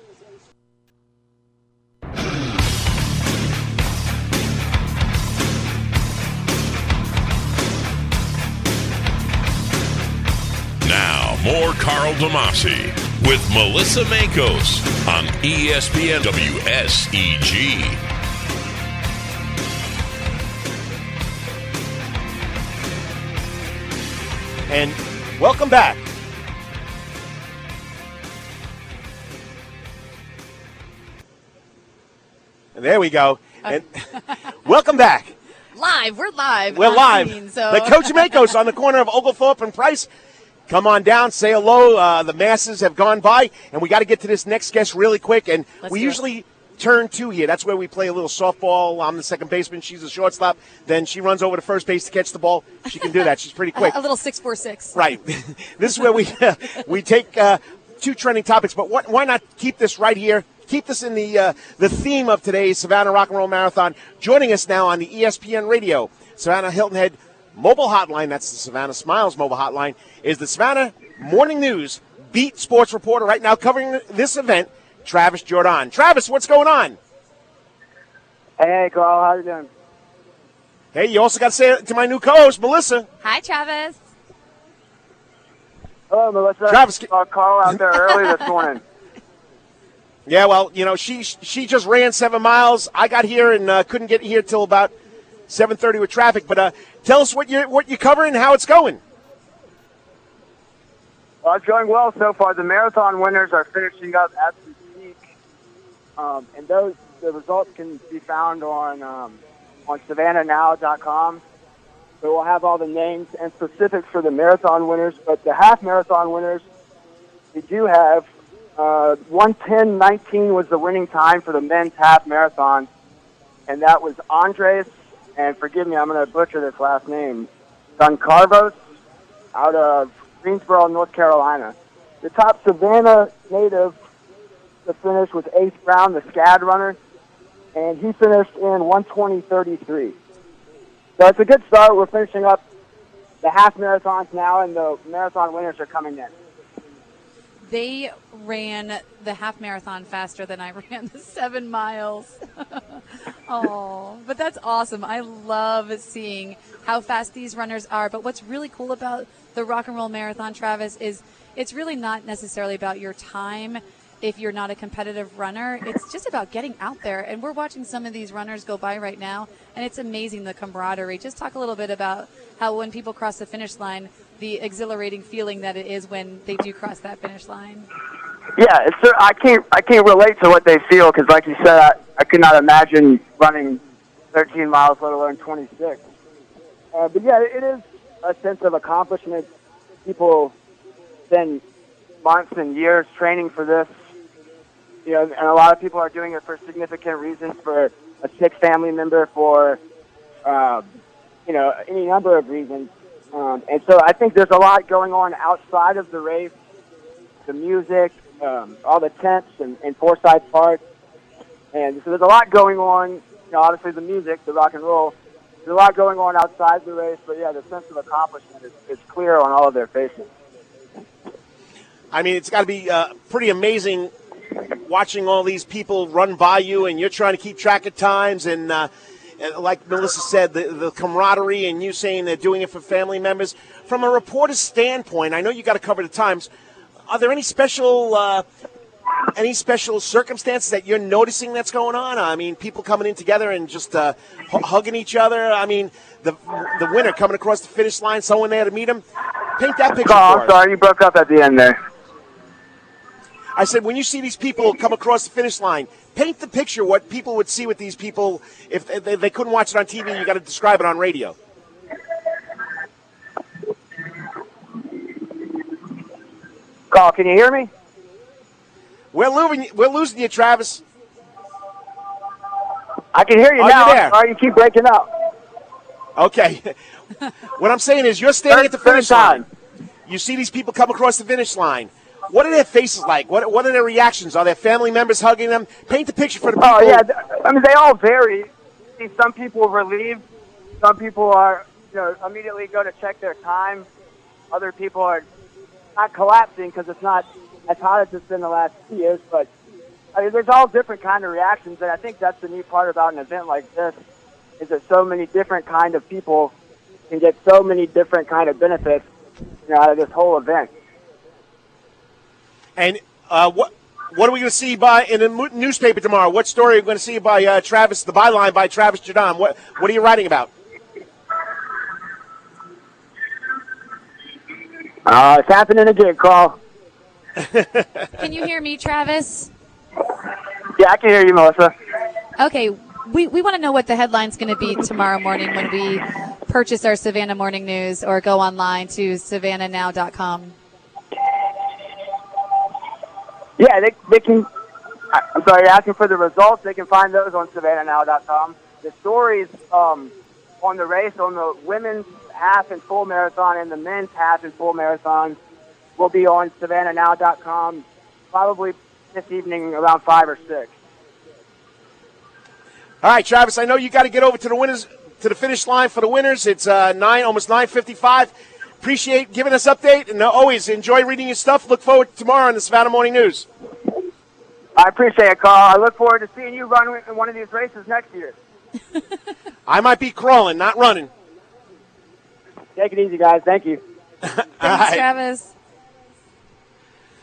Now, more Carl DeMasi with Melissa Makos on E S P N W S E G. And welcome back. And there we go. And welcome back. Live. We're live. We're on live. scene, so. The Coach of Makos on the corner of Oglethorpe and Price. Come on down, say hello. Uh, the masses have gone by, and we got to get to this next guest really quick. And Let's we do it. usually turn two here. That's where we play a little softball. I'm the second baseman. She's the shortstop. Then she runs over to first base to catch the ball. She can do that. She's pretty quick. A little six four six. Right. This is where we we take uh, two trending topics, but what, why not keep this right here? Keep this in the uh, the theme of today's Savannah Rock and Roll Marathon. Joining us now on the E S P N Radio, Savannah Hilton Head mobile hotline, that's the Savannah Smiles mobile hotline, is the Savannah Morning News beat sports reporter right now covering this event, Travis Jordan. Travis, what's going on? Hey, Carl, how you doing? Hey, you also got to say it to my new co-host, Melissa. Hi, Travis. Hello, Melissa. Travis, saw Carl out there early this morning. Yeah, well, you know, she she just ran seven miles. I got here and uh, couldn't get here till about seven thirty with traffic. But uh, tell us what you what you covering and how it's going. Well, it's going well so far. The marathon winners are finishing up as we speak, um, and those the results can be found on um, on Savannah Now dot com. So we'll have all the names and specifics for the marathon winners. But the half marathon winners, we do have uh, one ten nineteen was the winning time for the men's half marathon, and that was Andres. And forgive me, I'm going to butcher this last name. Goncalves out of Greensboro, North Carolina. The top Savannah native to finish was Ace Brown, the SCAD runner, and he finished in one twenty thirty-three. So it's a good start. We're finishing up the half marathons now, and the marathon winners are coming in. They ran the half marathon faster than I ran the seven miles. Oh, but that's awesome. I love seeing how fast these runners are. But what's really cool about the Rock and Roll Marathon, Travis, is it's really not necessarily about your time if you're not a competitive runner. It's just about getting out there. And we're watching some of these runners go by right now, and it's amazing, the camaraderie. Just talk a little bit about how when people cross the finish line, the exhilarating feeling that it is when they do cross that finish line. Yeah, it's, I can't I can't relate to what they feel because, like you said, I, I could not imagine running thirteen miles, let alone twenty-six. Uh, but yeah, it is a sense of accomplishment. People spend months and years training for this, you know, and a lot of people are doing it for significant reasons, for a sick family member, for uh, you know, any number of reasons. Um, and so I think there's a lot going on outside of the race, the music, um, all the tents and, and Forsyth Park. And so there's a lot going on, you know, obviously the music, the rock and roll. There's a lot going on outside the race, but yeah, the sense of accomplishment is, is clear on all of their faces. I mean, it's got to be uh, pretty amazing watching all these people run by you, and you're trying to keep track of times, and uh, like Melissa said, the, the camaraderie, and you saying they're doing it for family members. From a reporter's standpoint, I know you got to cover the times. Are there any special, uh, any special circumstances that you're noticing that's going on? I mean, people coming in together and just uh, h- hugging each other. I mean, the the winner coming across the finish line, someone there to meet him. Paint that picture Oh, for I'm us. sorry, you broke up at the end there. I said, when you see these people come across the finish line, paint the picture what people would see with these people. If they, they couldn't watch it on T V, you got to describe it on radio. Carl, can you hear me? We're losing, we're losing you, Travis. I can hear you Are now. you there? Or you keep breaking up. Okay. What I'm saying is, you're standing at the Third finish time. line. You see these people come across the finish line. What are their faces like? What What are their reactions? Are their family members hugging them? Paint the picture for the people. Oh, yeah. th- I mean, they all vary. See, some people are relieved. Some people are, you know, immediately go to check their time. Other people are not collapsing because it's not as hot as it's been the last two years. But, I mean, there's all different kind of reactions. And I think that's the neat part about an event like this, is that so many different kind of people can get so many different kind of benefits, you know, out of this whole event. And uh, what what are we going to see by in the mo- newspaper tomorrow? What story are we going to see by uh, Travis, the byline by Travis Jadon? What What are you writing about? Uh, it's happening again, Carl. Can you hear me, Travis? Yeah, I can hear you, Melissa. Okay, we, we want to know what the headline's going to be tomorrow morning when we purchase our Savannah Morning News or go online to savannah now dot com. Yeah, they they can. I'm sorry, you're asking for the results. They can find those on savannah now dot com. The stories um, on the race, on the women's half and full marathon and the men's half and full marathon, will be on savannah now dot com probably this evening around five or six. All right, Travis. I know you got to get over to the winners to the finish line for the winners. It's uh, nine, almost nine fifty-five. Appreciate giving us update, and uh, always enjoy reading your stuff. Look forward to tomorrow in the Savannah Morning News. I appreciate it, Carl. I look forward to seeing you run in one of these races next year. I might be crawling, not running. Take it easy, guys. Thank you. Thanks, Travis.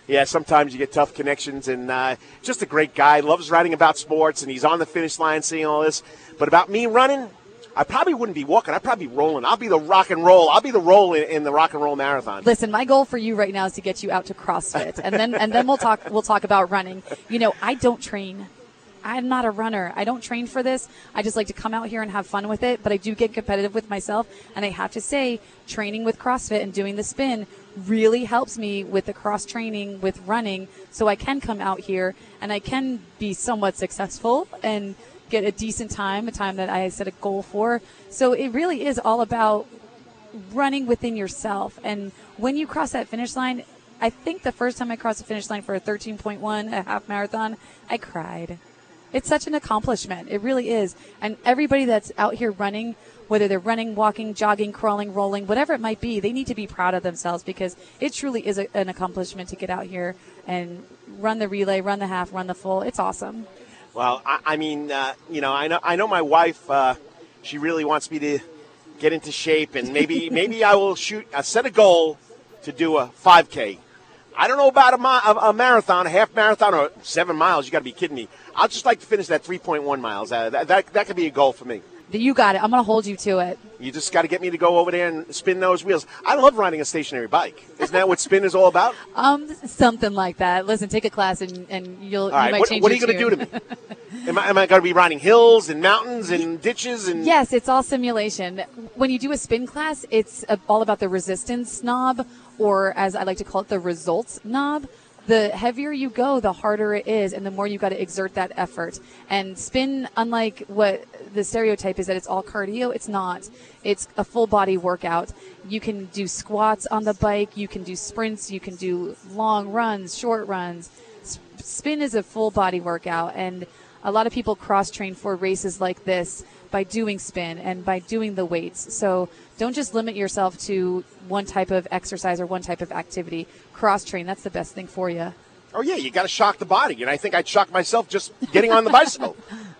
Yeah, sometimes you get tough connections, and uh, just a great guy. Loves writing about sports, and he's on the finish line seeing all this. But about me running, I probably wouldn't be walking. I'd probably be rolling. I'll be the rock and roll. I'll be the roll in, in the rock and roll marathon. Listen, my goal for you right now is to get you out to CrossFit, and then and then we'll talk. We'll talk about running. You know, I don't train. I'm not a runner. I don't train for this. I just like to come out here and have fun with it. But I do get competitive with myself, and I have to say, training with CrossFit and doing the spin really helps me with the cross training with running, so I can come out here and I can be somewhat successful and get a decent time, a time that I set a goal for. So it really is all about running within yourself. And when you cross that finish line, I think the first time I crossed the finish line for a thirteen point one, a half marathon, I cried. It's such an accomplishment. It really is. And everybody that's out here running, whether they're running, walking, jogging, crawling, rolling, whatever it might be, they need to be proud of themselves, because it truly is a, an accomplishment to get out here and run the relay, run the half, run the full. It's awesome. Well, I, I mean, uh, you know, I know I know my wife, uh, she really wants me to get into shape, and maybe maybe I will shoot, uh, set a goal to do a five K. I don't know about a, a, a marathon, a half marathon, or seven miles. You got to be kidding me. I'd just like to finish that three point one miles. Uh, that, that that could be a goal for me. You got it. I'm going to hold you to it. You just got to get me to go over there and spin those wheels. I love riding a stationary bike. Isn't that what spin is all about? Um, something like that. Listen, take a class and, and you'll all right, you might what, change what are your you going to do to me? Am I, am I going to be riding hills and mountains and ditches? And Yes, it's all simulation. When you do a spin class, it's all about the resistance knob, or as I like to call it, the results knob. The heavier you go, the harder it is, and the more you got to exert that effort. And spin, unlike what the stereotype is that it's all cardio, it's not. It's a full body workout. You can do squats on the bike, you can do sprints, you can do long runs, short runs. Spin is a full body workout, and a lot of people cross train for races like this by doing spin and by doing the weights. So don't just limit yourself to one type of exercise or one type of activity. Cross train, that's the best thing for you. Oh, yeah, you got to shock the body. And I think I'd shock myself just getting on the bicycle.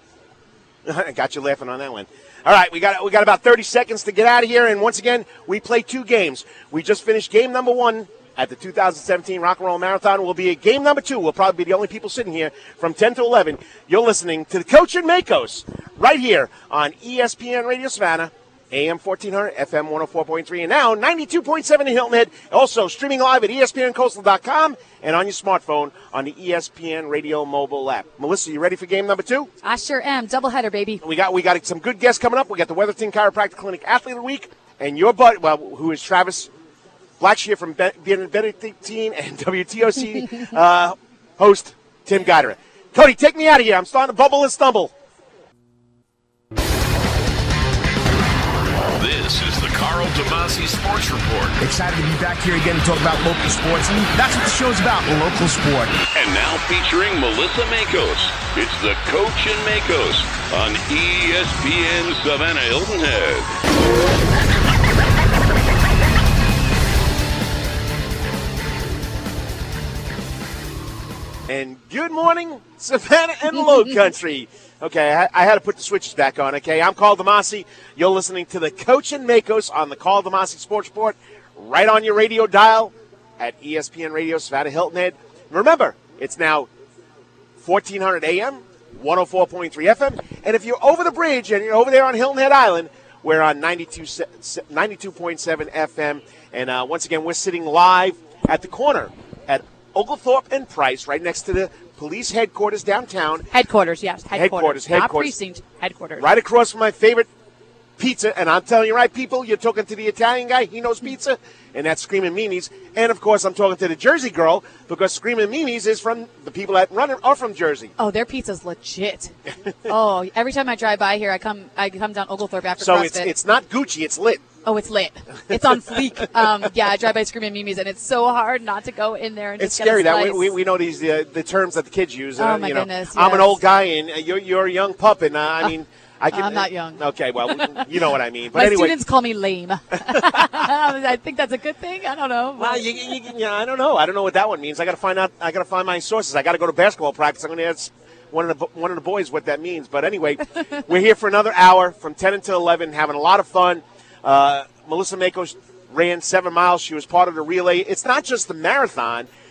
I got you laughing on that one. All right, we got we got about thirty seconds to get out of here. And once again, we play two games. We just finished game number one at the two thousand seventeen Rock and Roll Marathon. Will be a game number two. We'll probably be the only people sitting here from ten to eleven. You're listening to the Coach and Makos right here on E S P N Radio Savannah, A M fourteen hundred, F M one oh four point three, and now ninety-two point seven in Hilton Head. Also streaming live at E S P N coastal dot com and on your smartphone on the E S P N Radio mobile app. Melissa, you ready for game number two? I sure am. Doubleheader, baby. We got we got some good guests coming up. We got the Weatherton Chiropractic Clinic Athlete of the Week, and your buddy, well, who is Travis Blackshear from Benedictine and W T O C uh, host Tim Geidera. Cody, take me out of here. I'm starting to bubble and stumble. This is the Carl DeMasi Sports Report. Excited to be back here again to talk about local sports, and that's what the show's about, local sport. And now featuring Melissa Makos, it's the Coach and Makos on E S P N Savannah Hilton Head. And good morning, Savannah and Low Country. Okay, I, I had to put the switches back on, okay? I'm Carl DeMasi. You're listening to the Coach and Makos on the Carl DeMasi Sports Report, right on your radio dial at E S P N Radio Savannah Hilton Head. Remember, it's now fourteen hundred A M, one oh four point three F M. And if you're over the bridge and you're over there on Hilton Head Island, we're on ninety-two point seven F M. And uh, once again, we're sitting live at the corner at Oglethorpe and Price, right next to the police headquarters downtown. Headquarters, yes. Headquarters, Headquarters. Not headquarters. precinct, headquarters. Right across from my favorite pizza. And I'm telling you right, people, you're talking to the Italian guy. He knows pizza. And that's Screamin' Mimi's. And, of course, I'm talking to the Jersey girl because Screamin' Mimi's is from the people that run it are from Jersey. Oh, their pizza's legit. Oh, every time I drive by here, I come I come down Oglethorpe after so CrossFit. it's it's not Gucci, it's lit. Oh, it's lit. It's on fleek. Um, yeah, I drive by Screamin' Mimi's, and it's so hard not to go in there and It's just scary get a that slice. we, we, we know these uh, the terms that the kids use. Oh, uh, my you know, goodness, I'm an yes. old guy, and uh, you're, you're a young pup, and uh, I mean, I can. I'm not young. Okay, well, you know what I mean. But My anyway, students call me lame. I think that's a good thing. I don't know. well, you, you, you, yeah, I don't know. I don't know what that one means. I got to find out. I got to find my sources. I got to go to basketball practice. I'm going to ask one of the one of the boys what that means. But anyway, we're here for another hour from ten until eleven, having a lot of fun. Uh, Melissa Makos ran seven miles. She was part of the relay. It's not just the marathon.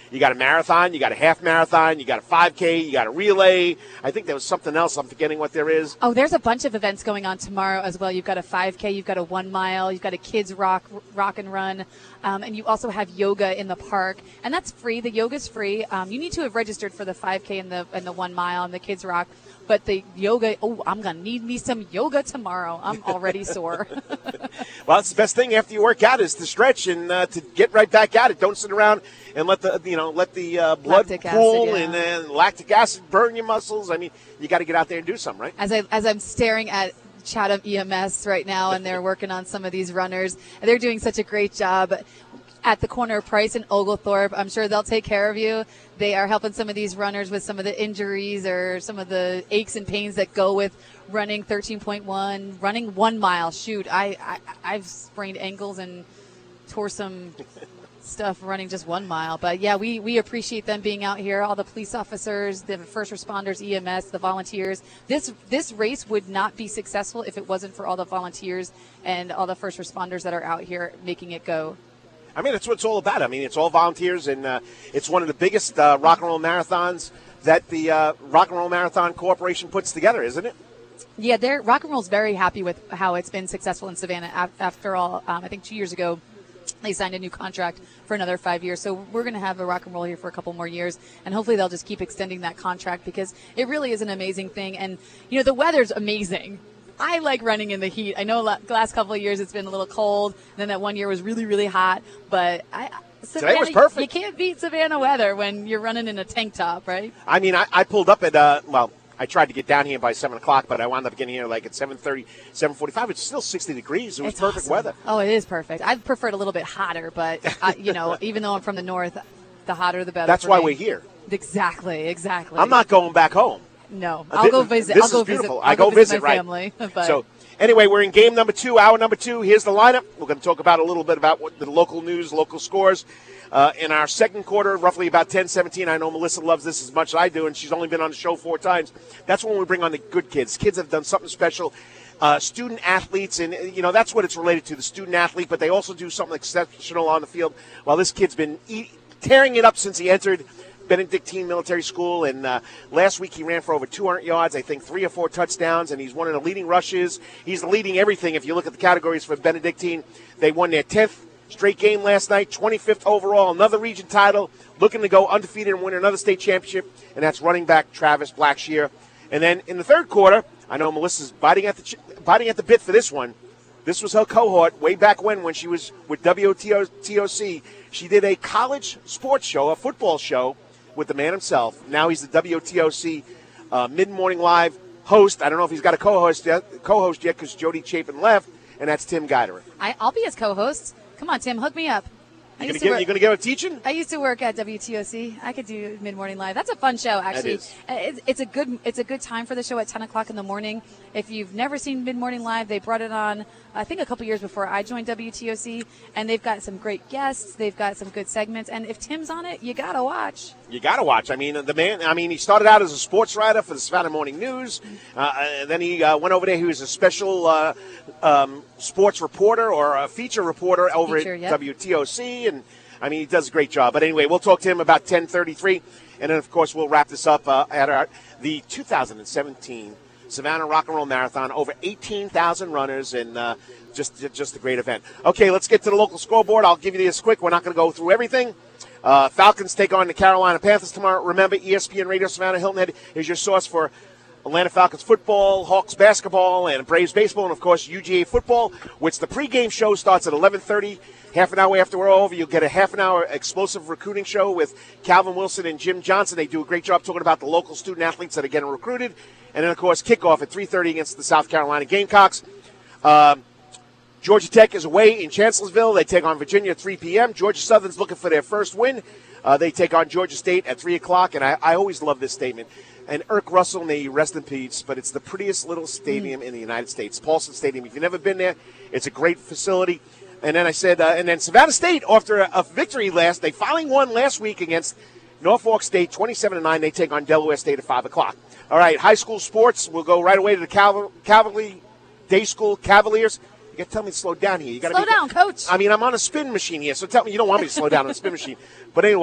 You got a marathon, you got a half marathon, you got a five K, you got a relay. I think there was something else. I'm forgetting what there is. Oh, there's a bunch of events going on tomorrow as well. You've got a five K, you've got a one mile, you've got a kids rock rock and run, um, and you also have yoga in the park, and that's free. The yoga's free. Um, you need to have registered for the five K and the and the one mile and the kids rock. But the yoga, oh, I'm going to need me some yoga tomorrow. I'm already sore. Well, it's the best thing after you work out is to stretch and uh, to get right back at it. Don't sit around and let the, you know, let the uh, blood Lactic pool acid, yeah. and then lactic acid burn your muscles. I mean, you got to get out there and do something, right? As, I, as I'm staring at Chatham E M S right now, and they're working on some of these runners, and they're doing such a great job at the corner of Price and Oglethorpe. I'm sure they'll take care of you. They are helping some of these runners with some of the injuries or some of the aches and pains that go with running thirteen point one, running one mile. Shoot, I, I, I've sprained ankles and tore some stuff running just one mile. But, yeah, we, we appreciate them being out here, all the police officers, the first responders, E M S, the volunteers. This this race would not be successful if it wasn't for all the volunteers and all the first responders that are out here making it go. I mean, that's what it's all about. I mean, it's all volunteers, and uh, it's one of the biggest uh, rock and roll marathons that the uh, Rock and Roll Marathon Corporation puts together, isn't it? Yeah, they're, Rock and Roll's very happy with how it's been successful in Savannah. After all, um, I think two years ago, they signed a new contract for another five years. So we're going to have a Rock and Roll here for a couple more years, and hopefully they'll just keep extending that contract because it really is an amazing thing. And, you know, the weather's amazing. I like running in the heat. I know the last couple of years it's been a little cold, and then that one year was really, really hot. But I, Savannah, today was perfect. You can't beat Savannah weather when you're running in a tank top, right? I mean, I, I pulled up at, uh, well, I tried to get down here by seven o'clock, but I wound up getting here like at seven thirty, seven forty-five. It's still sixty degrees. It was It's perfect awesome. weather. Oh, it is perfect. I prefer it a little bit hotter, but, uh, you know, even though I'm from the north, the hotter the better. That's for why me. we're here. Exactly, exactly. I'm not going back home. No, Uh, I'll thi- go visit. This I'll go is beautiful. visit. I I'll go visit, my right. family. But So, anyway, we're in game number two, hour number two. Here's the lineup. We're going to talk about a little bit about what the local news, local scores. Uh, in our second quarter, roughly about ten seventeen, I know Melissa loves this as much as I do, and she's only been on the show four times. That's when we bring on the good kids. Kids have done something special. Uh, student athletes, and, you know, that's what it's related to, the student athlete, but they also do something exceptional on the field. Well, this kid's been e- tearing it up since he entered Benedictine Military School, and uh, last week he ran for over two hundred yards, I think three or four touchdowns, and he's one of the leading rushes. He's leading everything. If you look at the categories for Benedictine, they won their tenth straight game last night, twenty-fifth overall, another region title, looking to go undefeated and win another state championship, and that's running back Travis Blackshear. And then in the third quarter, I know Melissa's biting at the ch- biting at the bit for this one. This was her cohort way back when, when she was with W T O C. She did a college sports show, a football show, with the man himself. Now he's the W T O C uh, mid-morning live host. I don't know if he's got a co-host yet, co-host yet because Jody Chapin left, and that's Tim Guiderick. I, I'll be his co-host. Come on, Tim, hook me up. I You used gonna to give, work- you gonna give a teaching? I used to work at W T O C. I could do Mid Morning Live. That's a fun show, actually. is. Uh, It's, it's a good it's a good time for the show at ten o'clock in the morning. If you've never seen Mid Morning Live, they brought it on, I think, a couple years before I joined W T O C, and they've got some great guests. They've got some good segments, and if Tim's on it, you gotta watch. You got to watch. I mean, the man, I mean, he started out as a sports writer for the Savannah Morning News. Uh, and then he uh, went over there. He was a special uh, um, sports reporter or a feature reporter over Feature, at yep. W T O C. And, I mean, he does a great job. But anyway, we'll talk to him about ten thirty-three. And then, of course, we'll wrap this up uh, at our, the two thousand seventeen Savannah Rock and Roll Marathon. Over eighteen thousand runners, and uh, just, just a great event. Okay, let's get to the local scoreboard. I'll give you this quick. We're not going to go through everything. Uh, Falcons take on the Carolina Panthers tomorrow. Remember, E S P N Radio Savannah Hilton Head is your source for Atlanta Falcons football, Hawks basketball, and Braves baseball, and, of course, U G A football, which the pregame show starts at eleven thirty. Half an hour after we're over, you'll get a half an hour explosive recruiting show with Calvin Wilson and Jim Johnson. They do a great job talking about the local student athletes that are getting recruited. And then, of course, kickoff at three thirty against the South Carolina Gamecocks. Um, Georgia Tech is away in Chancellorsville. They take on Virginia at three p.m. Georgia Southern's looking for their first win. Uh, they take on Georgia State at three o'clock. And I, I always love this statement. And Irk Russell, may he rest in peace, but it's the prettiest little stadium in the United States, Paulson Stadium. If you've never been there, it's a great facility. And then I said, uh, and then Savannah State, after a, a victory last, they finally won last week against Norfolk State, twenty-seven to nine. They take on Delaware State at five o'clock. All right, high school sports. We'll go right away to the Caval- Cavalry Day School Cavaliers. You got to tell me to slow down here. You got Slow be, down, Coach. I mean, I'm on a spin machine here, so tell me you don't want me to slow down on a spin machine. But anyway,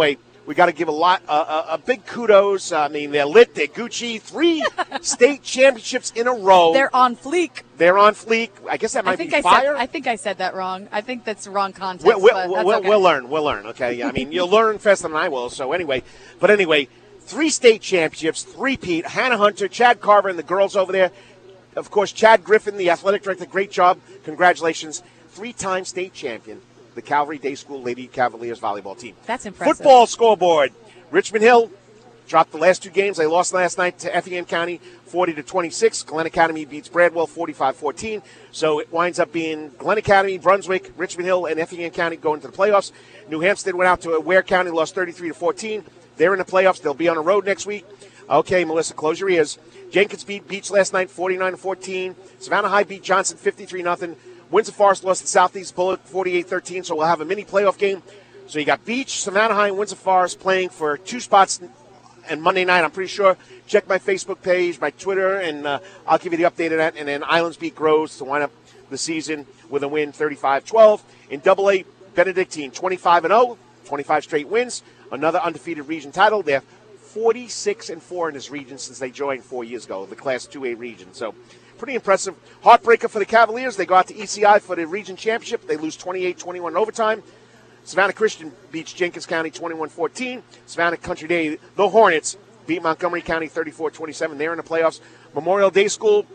we got to give a lot, uh, a, a big kudos. I mean, they're lit, they're Gucci. Three state championships in a row. They're on fleek. They're on fleek. I guess that might I think be I fire. Said, I think I said that wrong. I think that's wrong context. We'll, we'll, but we'll, that's we'll, okay. we'll learn. We'll learn. Okay. I mean, you'll learn faster than I will. So anyway, but anyway, three state championships, three-peat. Hannah Hunter, Chad Carver, and the girls over there. Of course, Chad Griffin, the athletic director. Great job. Congratulations. Three-time state champion, the Calvary Day School Lady Cavaliers volleyball team. That's impressive. Football scoreboard. Richmond Hill dropped the last two games. They lost last night to Effingham County, forty to twenty-six. Glen Academy beats Bradwell, forty-five fourteen. So it winds up being Glen Academy, Brunswick, Richmond Hill, and Effingham County going to the playoffs. New Hampstead went out to Ware County, lost thirty-three to fourteen. They're in the playoffs. They'll be on the road next week. Okay, Melissa, close your ears. Jenkins beat Beach last night, forty-nine to fourteen. Savannah High beat Johnson, fifty-three nothing. Windsor Forest lost to Southeast Bullock, forty-eight thirteen. So we'll have a mini playoff game. So you got Beach, Savannah High, and Windsor Forest playing for two spots. And Monday night, I'm pretty sure, check my Facebook page, my Twitter, and uh, I'll give you the update of that. And then Islands beat Groves to wind up the season with a win, thirty-five twelve. In Double A, Benedictine, twenty-five and oh, twenty-five straight wins. Another undefeated region title. They're forty-six and four in this region since they joined four years ago, the Class two A region. So pretty impressive. Heartbreaker for the Cavaliers. They go out to E C I for the region championship. They lose twenty-eight twenty-one in overtime. Savannah Christian beats Jenkins County twenty-one fourteen. Savannah Country Day, the Hornets, beat Montgomery County thirty-four twenty-seven. They're in the playoffs. Memorial Day School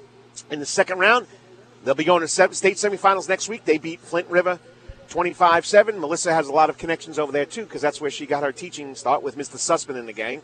in the second round. They'll be going to state semifinals next week. They beat Flint River twenty-five seven. Melissa has a lot of connections over there, too, because that's where she got her teaching start with Mister Sussman in the gang.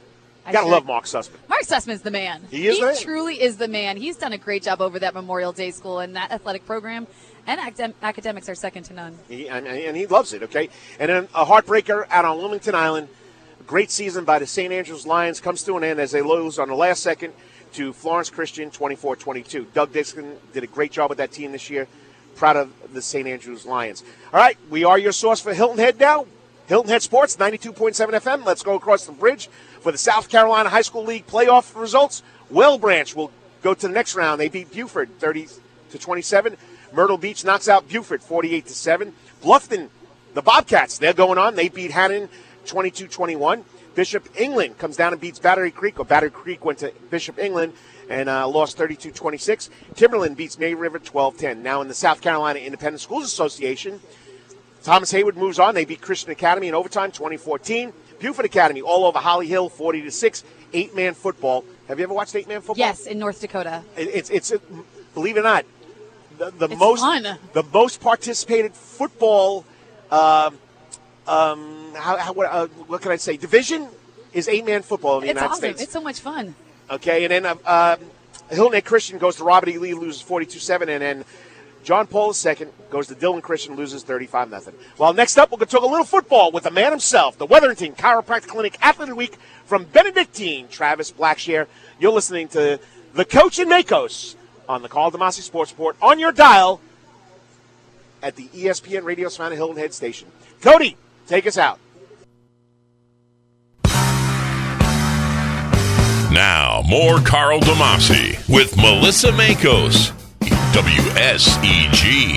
I Gotta should. love Mark Sussman. Mark Sussman's the man. He is He the man. truly is the man. He's done a great job over that Memorial Day School, and that athletic program and academ- academics are second to none. He, and, and he loves it, okay? And then a heartbreaker out on Wilmington Island. A great season by the Saint Andrews Lions comes to an end as they lose on the last second to Florence Christian, twenty-four twenty-two. Doug Dixon did a great job with that team this year. Proud of the Saint Andrews Lions. All right, we are your source for Hilton Head now. Hilton Head Sports, ninety-two point seven F M. Let's go across the bridge for the South Carolina High School League playoff results. Well Branch will go to the next round. They beat Buford thirty to twenty-seven. Myrtle Beach knocks out Buford forty-eight to seven. Bluffton, the Bobcats, they're going on. They beat Hannon twenty-two twenty-one. Bishop England comes down and beats Battery Creek. Or Battery Creek went to Bishop England and uh, lost thirty-two twenty-six. Timberland beats May River twelve ten. Now in the South Carolina Independent Schools Association, Thomas Haywood moves on. They beat Christian Academy in overtime, twenty fourteen. Buford Academy all over Holly Hill, forty to six. Eight-man football. Have you ever watched eight-man football? Yes, in North Dakota. It, it's it's a, believe it or not, the, the It's most fun. the most participated football. Um, um, how, how what, uh, what can I say? Division is eight-man football in the It's United awesome. States. It's so much fun. Okay, and then uh, uh, Hilton Head Christian goes to Robert E. Lee, loses forty-two seven, and then John Paul the Second goes to Dillon Christian, loses thirty-five nothing. Well, next up, we're going to talk a little football with the man himself, the Wetherington Chiropractic Clinic Athlete of the Week from Benedictine, Travis Blackshear. You're listening to The Coach and Makos on the Carl DeMasi Sports Report on your dial at the E S P N Radio Savannah Hilton Head Station. Cody, take us out. Now, more Carl DeMasi with Melissa Makos, W S E G.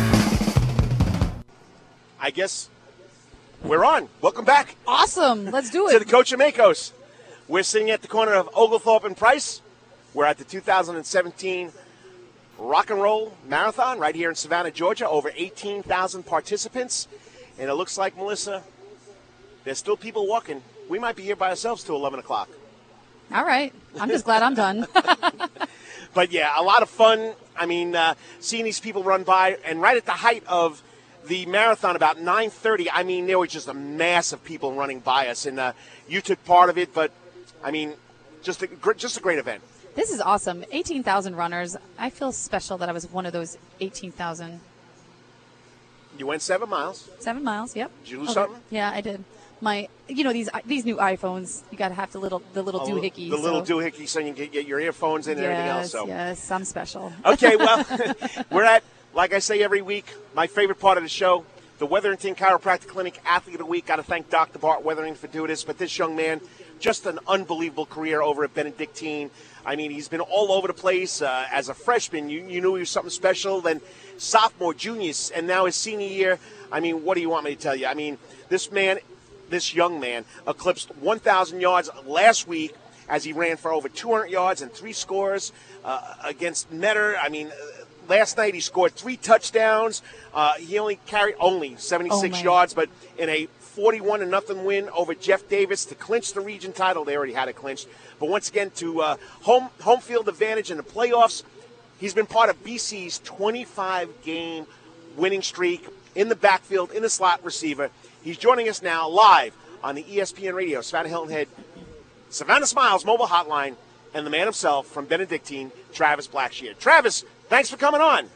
I guess we're on. Welcome back. Awesome. Let's do To it. the Coach of Makos. We're sitting at the corner of Oglethorpe and Price. We're at the two thousand seventeen Rock and Roll Marathon right here in Savannah, Georgia. Over eighteen thousand participants. And it looks like, Melissa, there's still people walking. We might be here by ourselves till eleven o'clock. All right. I'm just glad I'm done. But, yeah, a lot of fun. I mean, uh, seeing these people run by. And right at the height of the marathon, about nine thirty, I mean, there were just a mass of people running by us. And uh, you took part of it. But, I mean, just a, gr- just a great event. This is awesome. eighteen thousand runners. I feel special that I was one of those eighteen thousand. You went seven miles. Seven miles, yep. Did you lose Okay. something? Yeah, I did. My, you know, these these new iPhones, you got to have the little the little Oh, doohickey. The little so. doohickey so you can get, get your earphones in and everything else. Yes, So. yes, I'm special. Okay, well, we're at, like I say every week, my favorite part of the show, the Wetherington Chiropractic Clinic Athlete of the Week. Got to thank Doctor Bart Weathering for doing this. But this young man, just an unbelievable career over at Benedictine. I mean, he's been all over the place. Uh, as a freshman, you, you knew he was something special. Then sophomore, junior, and now his senior year. I mean, what do you want me to tell you? I mean, this man this young man eclipsed one thousand yards last week as he ran for over two hundred yards and three scores uh, against Metter. I mean, last night he scored three touchdowns. Uh, he only carried only seventy-six Oh, yards, but in a forty-one to nothing win over Jeff Davis to clinch the region title. They already had it clinched. But once again, to uh, home home field advantage in the playoffs, he's been part of B C's twenty-five game winning streak in the backfield, in the slot receiver. He's joining us now live on the E S P N Radio, Savannah Hilton Head, Savannah Smiles mobile hotline, and the man himself from Benedictine, Travis Blackshear. Travis, thanks for coming on.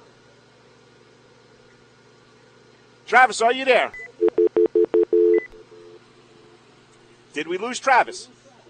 Travis, are you there? Did we lose Travis?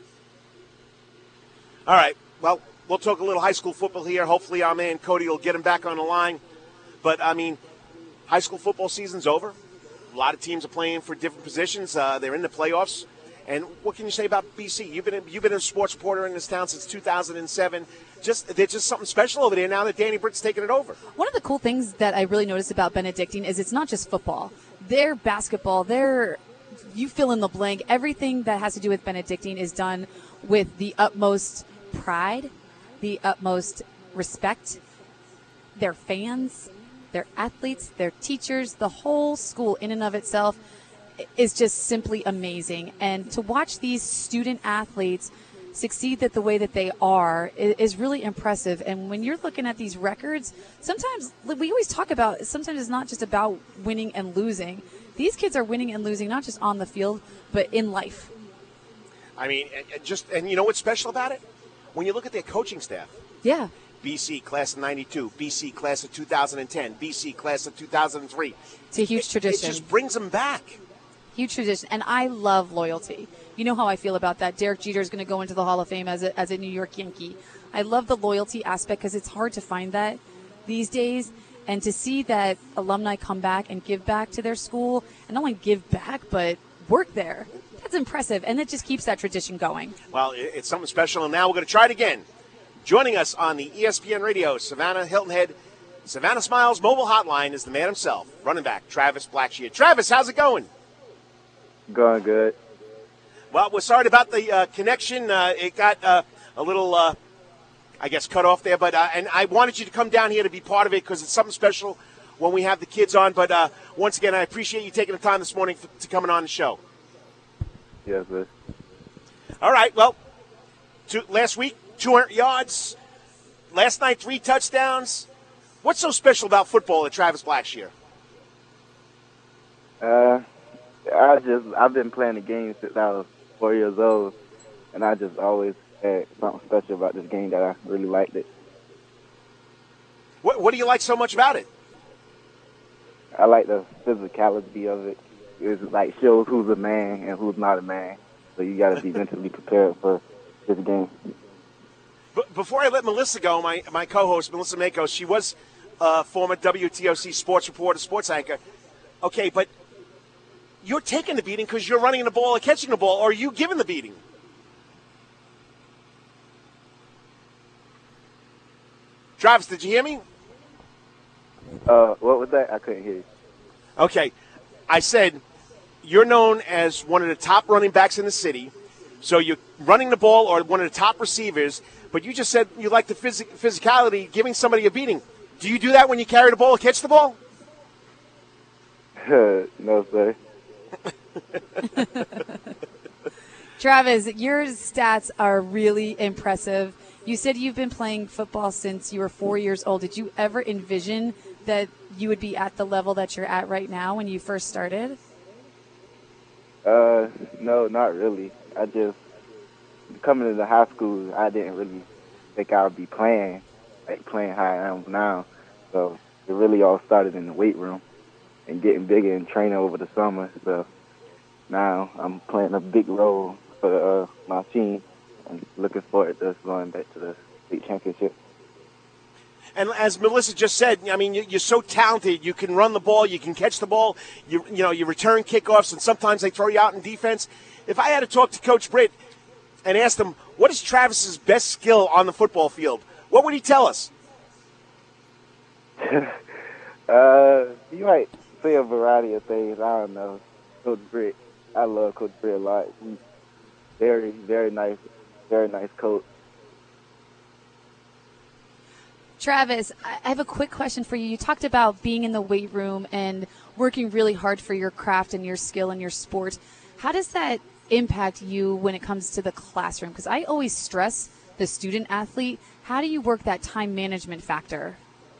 All right. Well, we'll talk a little high school football here. Hopefully our man Cody will get him back on the line. But, I mean, high school football season's over. A lot of teams are playing for different positions. Uh, they're in the playoffs. And what can you say about B C? You've been a, you've been a sports reporter in this town since two thousand seven. Just there's just something special over there now that Danny Britt's taking it over. One of the cool things that I really noticed about Benedictine is it's not just football. Their basketball, their you fill in the blank. Everything that has to do with Benedictine is done with the utmost pride, the utmost respect. Their fans, their athletes, their teachers, the whole school in and of itself is just simply amazing. And to watch these student athletes succeed at the way that they are is really impressive. And when you're looking at these records, sometimes we always talk about, sometimes it's not just about winning and losing. These kids are winning and losing not just on the field, but in life. I mean, just and you know what's special about it? When you look at their coaching staff. Yeah. B C class of ninety-two, B C class of two thousand ten, B C class of two thousand three. It's a huge it, tradition. It just brings them back. Huge tradition. And I love loyalty. You know how I feel about that. Derek Jeter is going to go into the Hall of Fame as a, as a New York Yankee. I love the loyalty aspect because it's hard to find that these days. And to see that alumni come back and give back to their school, and not only give back, but work there, that's impressive. And it just keeps that tradition going. Well, it's something special. And now we're going to try it again. Joining us on the E S P N Radio, Savannah Hilton Head, Savannah Smiles mobile hotline is the man himself, running back, Travis Blackshear. Travis, how's it going? Going good. Well, we're sorry about the uh, connection. Uh, it got uh, a little, uh, I guess, cut off there. But uh, and I wanted you to come down here to be part of it because it's something special when we have the kids on. But uh, once again, I appreciate you taking the time this morning for, to coming on the show. Yes, sir. All right. Well, two, last week, two hundred yards. Last night, three touchdowns. What's so special about football at Travis Blackshear? Uh, I just I've been playing the game since I was four years old, and I just always had something special about this game that I really liked it. What What do you like so much about it? I like the physicality of it. It like shows who's a man and who's not a man. So you got to be mentally prepared for this game. But before I let Melissa go, my my co-host Melissa Mako, she was a former W T O C sports reporter, sports anchor. Okay, but you're taking the beating because you're running the ball or catching the ball, or are you giving the beating? Travis, did you hear me? Uh, what was that? I couldn't hear you. Okay, I said you're known as one of the top running backs in the city, so you're running the ball or one of the top receivers, but you just said you like the phys- physicality, giving somebody a beating. Do you do that when you carry the ball or catch the ball? No, sir. Travis, your stats are really impressive. You said you've been playing football since you were four years old. Did you ever envision that you would be at the level that you're at right now when you first started? Uh, no, not really. I just, coming into high school, I didn't really think I would be playing, like playing how I am now. So it really all started in the weight room and getting bigger and training over the summer. So now I'm playing a big role for uh, my team and looking forward to us going back to the state championship. And as Melissa just said, I mean, you're so talented. You can run the ball, you can catch the ball, you you know, you return kickoffs, and sometimes they throw you out in defense. If I had to talk to Coach Britt and ask him, what is Travis's best skill on the football field, what would he tell us? uh, you might say a variety of things. I don't know. Coach Britt, I love Coach Britt a lot. He's very, very nice, very nice coach. Travis, I have a quick question for you. You talked about being in the weight room and working really hard for your craft and your skill and your sport. How does that impact you when it comes to the classroom? Because I always stress the student athlete. How do you work that time management factor?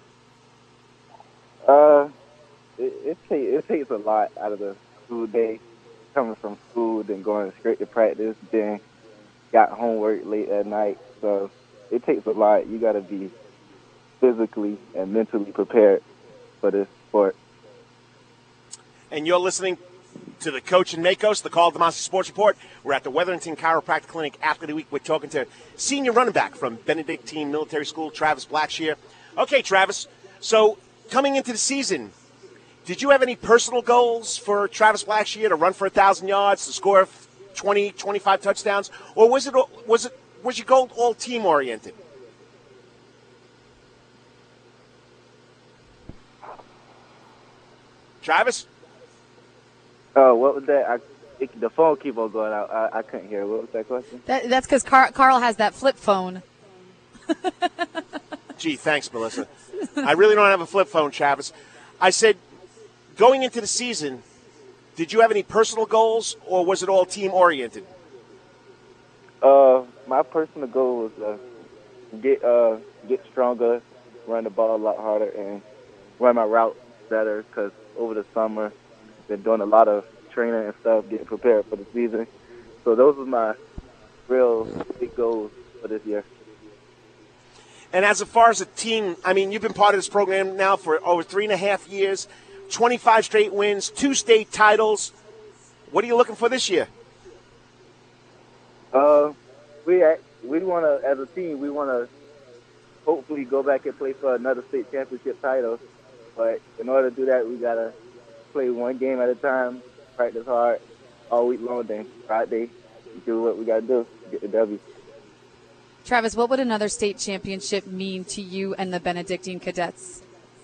Uh, it, it, take, it takes a lot out of the school day, coming from school, then going straight to practice, then got homework late at night. So it takes a lot. You got to be physically and mentally prepared for this sport. And you're listening to the Coach and Makos, the Carl DeMasi Sports Report. We're at the Wetherington Chiropractic Clinic after the week. We're talking to senior running back from Benedictine Military School, Travis Blackshear. Okay, Travis, so coming into the season, did you have any personal goals for Travis Blackshear to run for one thousand yards, to score twenty, twenty-five touchdowns, or was it was it was your goal all team-oriented? Travis? Oh, what was that? I, it, the phone keep on going out. I, I couldn't hear. What was that question? That, that's because Car- Carl has that flip phone. Gee, thanks, Melissa. I really don't have a flip phone, Travis. I said, going into the season, did you have any personal goals, or was it all team-oriented? Uh, my personal goal was to get uh get stronger, run the ball a lot harder, and run my route better. Because over the summer, been doing a lot of training and stuff, getting prepared for the season. So those were my real big goals for this year. And as far as a team, I mean, you've been part of this program now for over three and a half years, twenty-five straight wins, two state titles. What are you looking for this year? Uh, we act, we want to, as a team, we want to hopefully go back and play for another state championship title. But in order to do that, we got to play one game at a time, practice hard all week long, then Friday, do what we got to do to get the W. Travis, what would another state championship mean to you and the Benedictine Cadets?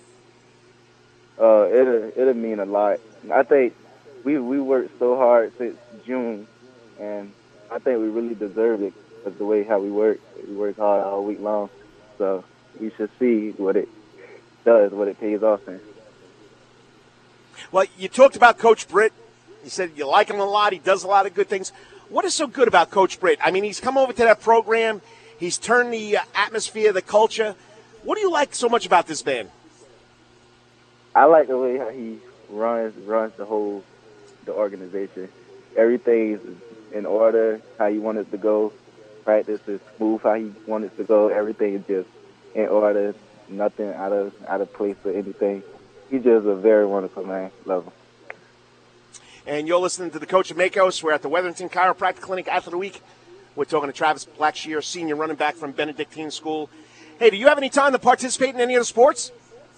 Uh, it'll, it'll mean a lot. I think we, we worked so hard since June, and I think we really deserve it because the way how we work. We work hard all week long, so we should see what it does, what it pays off in. Well, you talked about Coach Britt. You said you like him a lot. He does a lot of good things. What is so good about Coach Britt? I mean, he's come over to that program. He's turned the uh, atmosphere, the culture. What do you like so much about this man? I like the way how he runs runs the whole the organization. Everything is in order, how you want it to go. Practice is smooth, how he wants it to go. Everything is just in order. Nothing out of out of place or anything. He's just a very wonderful man. Love him. And you're listening to the Coach of Makos. We're at the Wetherington Chiropractic Clinic after the week. We're talking to Travis Blackshear, senior running back from Benedictine School. Hey, do you have any time to participate in any of the sports?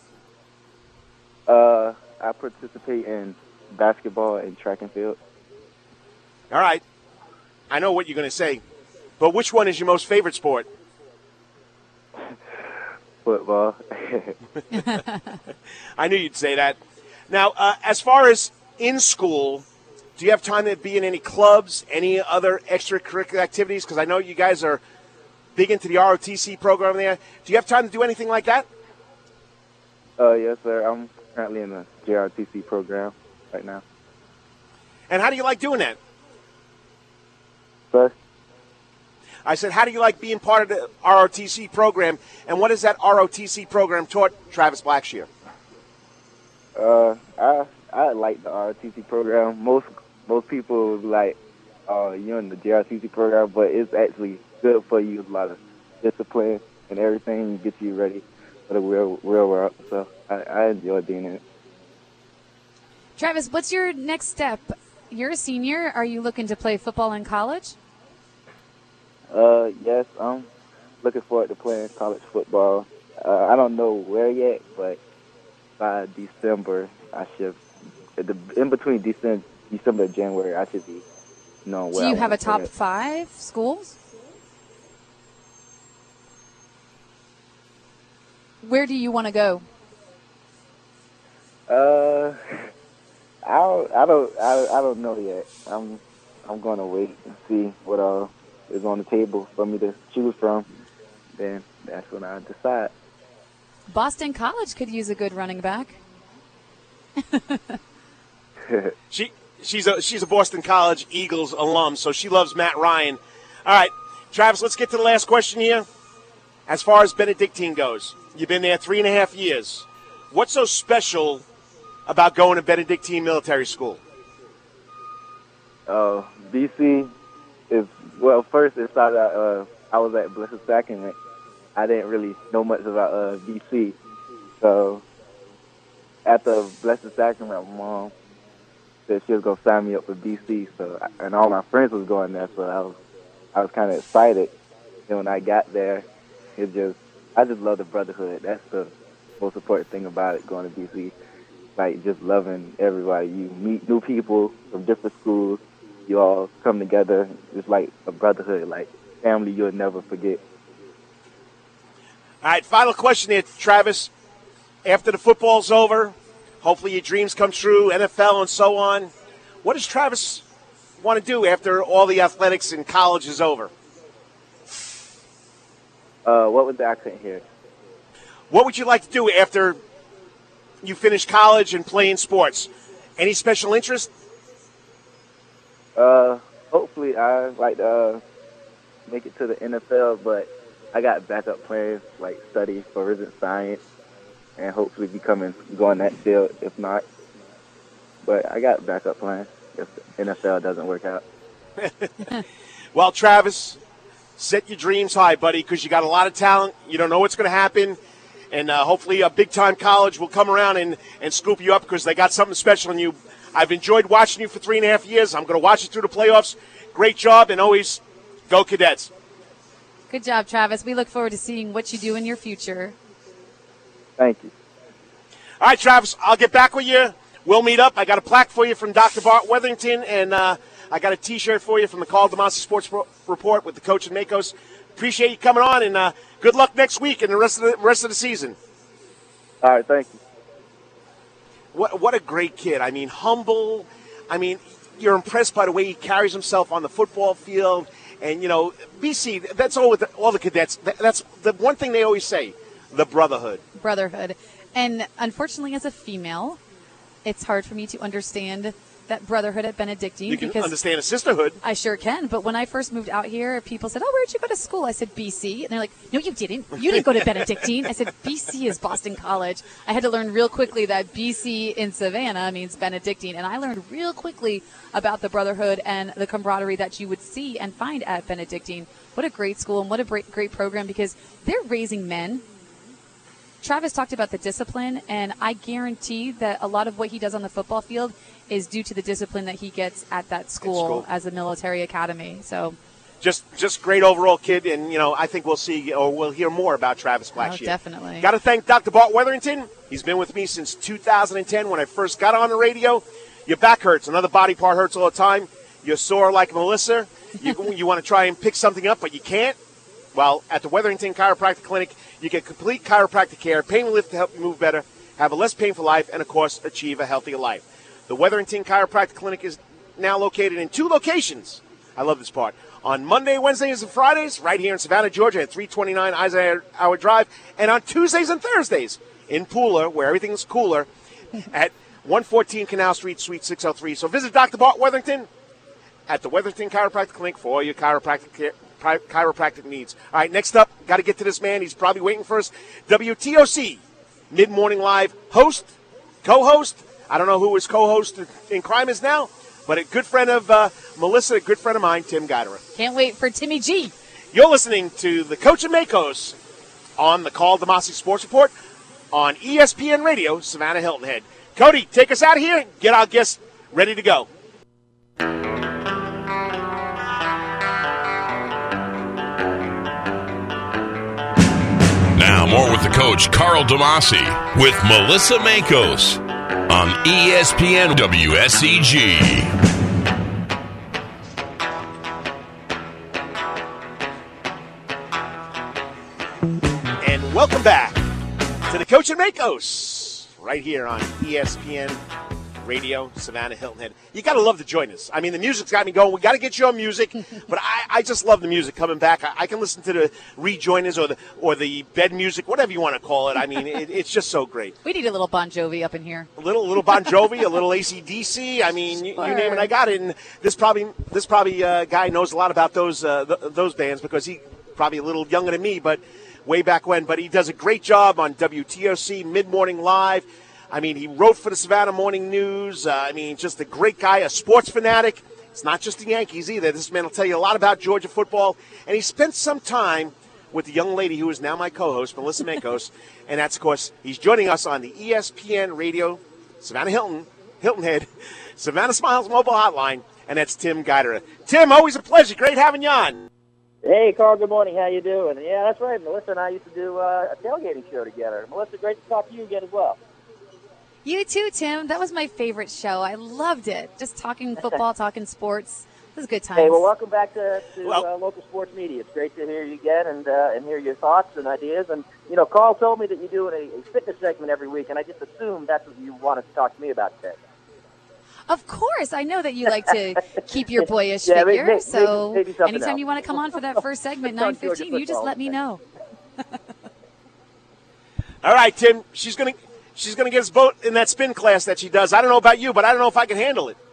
Uh, I participate in basketball and track and field. All right. I know what you're going to say, but which one is your most favorite sport? Football. I knew you'd say that. Now, uh, as far as in school, do you have time to be in any clubs, any other extracurricular activities? Because I know you guys are big into the R O T C program there. Do you have time to do anything like that? Uh, yes, sir. I'm currently in the J R T C program right now. And how do you like doing that? Sir? I said, how do you like being part of the R O T C program, and what has that R O T C program taught Travis Blackshear? Uh, I I like the R O T C program. Most most people would be like, "Oh, you're in the J R T C program," but it's actually good for you. A lot of discipline and everything gets you ready for the real real world. So I, I enjoy being in it. Travis, what's your next step? You're a senior. Are you looking to play football in college? Uh, yes, I'm looking forward to playing college football. Uh, I don't know where yet, but by December, I should. In between December, December and January, I should be knowing where. Do you I have a want to top play. five schools? Where do you want to go? Uh, I don't, I don't, I, I don't know yet. I'm, I'm going to wait and see what uh is on the table for me to choose from. Then that's when I decide. Boston College could use a good running back. she, she's a she's a Boston College Eagles alum, so she loves Matt Ryan. All right, Travis, let's get to the last question here. As far as Benedictine goes, you've been there three and a half years. What's so special about going to Benedictine Military School? Uh, B C is, well, first it started out, uh, I was at Blessed Sacrament. I didn't really know much about uh, B C. So after Blessed Sacrament, my mom said she was going to sign me up for B C. So, and all my friends was going there, so I was, I was kind of excited. And when I got there, it just, I just love the brotherhood. That's the most important thing about it, going to B C. Like, just loving everybody. You meet new people from different schools. You all come together. It's like a brotherhood, like family you'll never forget. All right, final question here, Travis. After the football's over, hopefully your dreams come true, N F L and so on. What does Travis want to do after all the athletics in college is over? Uh, what was the accent here? What would you like to do after you finish college and playing sports? Any special interest? Uh, hopefully I like to uh, make it to the N F L, but I got backup plans like study forensic science and hopefully becoming going that field if not. But I got backup plans if the N F L doesn't work out. Well, Travis, set your dreams high, buddy, because you got a lot of talent. You don't know what's going to happen. And uh, hopefully a big-time college will come around and, and scoop you up because they got something special in you. I've enjoyed watching you for three and a half years. I'm going to watch you through the playoffs. Great job, and always go Cadets. Good job, Travis. We look forward to seeing what you do in your future. Thank you. All right, Travis, I'll get back with you. We'll meet up. I got a plaque for you from Doctor Bart Weatherington, and uh, I got a T-shirt for you from the Carl DeMasi Sports Report with the coach and Makos. Appreciate you coming on, and uh, good luck next week and the rest of the rest of the season. All right, thank you. What what a great kid. I mean, humble. I mean, you're impressed by the way he carries himself on the football field. And, you know, B C, that's all with the, all the cadets. That's the one thing they always say, the brotherhood. Brotherhood. And unfortunately, as a female, it's hard for me to understand that brotherhood at Benedictine. You can because understand a sisterhood. I sure can. But when I first moved out here, people said, oh, where'd you go to school? I said, B C. And they're like, no, you didn't. You didn't go to Benedictine. I said, B C is Boston College. I had to learn real quickly that B C in Savannah means Benedictine. And I learned real quickly about the brotherhood and the camaraderie that you would see and find at Benedictine. What a great school and what a great, great program because they're raising men. Travis talked about the discipline, and I guarantee that a lot of what he does on the football field is due to the discipline that he gets at that school, school. as a military academy. So, just just great overall kid, and you know I think we'll see or we'll hear more about Travis Blackshear. Oh, definitely. Got to thank Doctor Bart Weatherington. He's been with me since two thousand ten when I first got on the radio. Your back hurts, another body part hurts all the time. You're sore like Melissa. You you want to try and pick something up, but you can't. Well, at the Weatherington Chiropractic Clinic, you get complete chiropractic care, pain relief to help you move better, have a less painful life, and, of course, achieve a healthier life. The Weatherington Chiropractic Clinic is now located in two locations. I love this part. On Monday, Wednesdays, and Fridays, right here in Savannah, Georgia, at three twenty-nine Eisenhower Drive, and on Tuesdays and Thursdays in Pooler, where everything's cooler, at one fourteen Canal Street, Suite six oh three. So visit Doctor Bart Weatherington at the Weatherington Chiropractic Clinic for all your chiropractic care. chiropractic needs. All right, next up, got to get to this man. He's probably waiting for us. W T O C, Mid-Morning Live host, co-host. I don't know who his co-host in crime is now, but a good friend of uh, Melissa, a good friend of mine, Tim Geidera. Can't wait for Timmy G. You're listening to the Coach and Makos on the Carl DeMasi Sports Report on E S P N Radio, Savannah Hilton Head. Cody, take us out of here. Get our guests ready to go. Now more with the coach, Carl DeMasi, with Melissa Makos on E S P N W S E G. And welcome back to the Coach and Makos right here on E S P N Radio, Savannah Hilton Head. You got to love to join us. I mean, the music's got me going. We got to get you on music, but I, I just love the music coming back. I, I can listen to the rejoiners or the or the bed music, whatever you want to call it. I mean, it, it's just so great. We need a little Bon Jovi up in here. A little little Bon Jovi, a little A C D C. I mean, you, you name it, I got it. And this probably this probably uh, guy knows a lot about those uh, th- those bands because he probably a little younger than me, but way back when. But he does a great job on W T O C Mid Morning Live. I mean, he wrote for the Savannah Morning News. Uh, I mean, just a great guy, a sports fanatic. It's not just the Yankees either. This man will tell you a lot about Georgia football. And he spent some time with the young lady who is now my co-host, Melissa Mankos. And that's, of course, he's joining us on the E S P N Radio, Savannah Hilton, Hilton Head, Savannah Smiles mobile hotline. And that's Tim Guidera. Tim, always a pleasure. Great having you on. Hey, Carl, good morning. How you doing? Yeah, that's right. Melissa and I used to do uh, a tailgating show together. Melissa, great to talk to you again as well. You too, Tim. That was my favorite show. I loved it. Just talking football, talking sports. It was a good time. Hey, well, welcome back to, to well, uh, local sports media. It's great to hear you again and uh, and hear your thoughts and ideas. And, you know, Carl told me that you do a, a fitness segment every week, and I just assumed that's what you wanted to talk to me about today. Of course. I know that you like to keep your boyish yeah, figure. Maybe, so maybe, maybe anytime else. you want to come on for that first segment, nine fifteen, you just let me know. All right, Tim. She's going to she's gonna get us both in that spin class that she does. I don't know about you, but I don't know if I can handle it.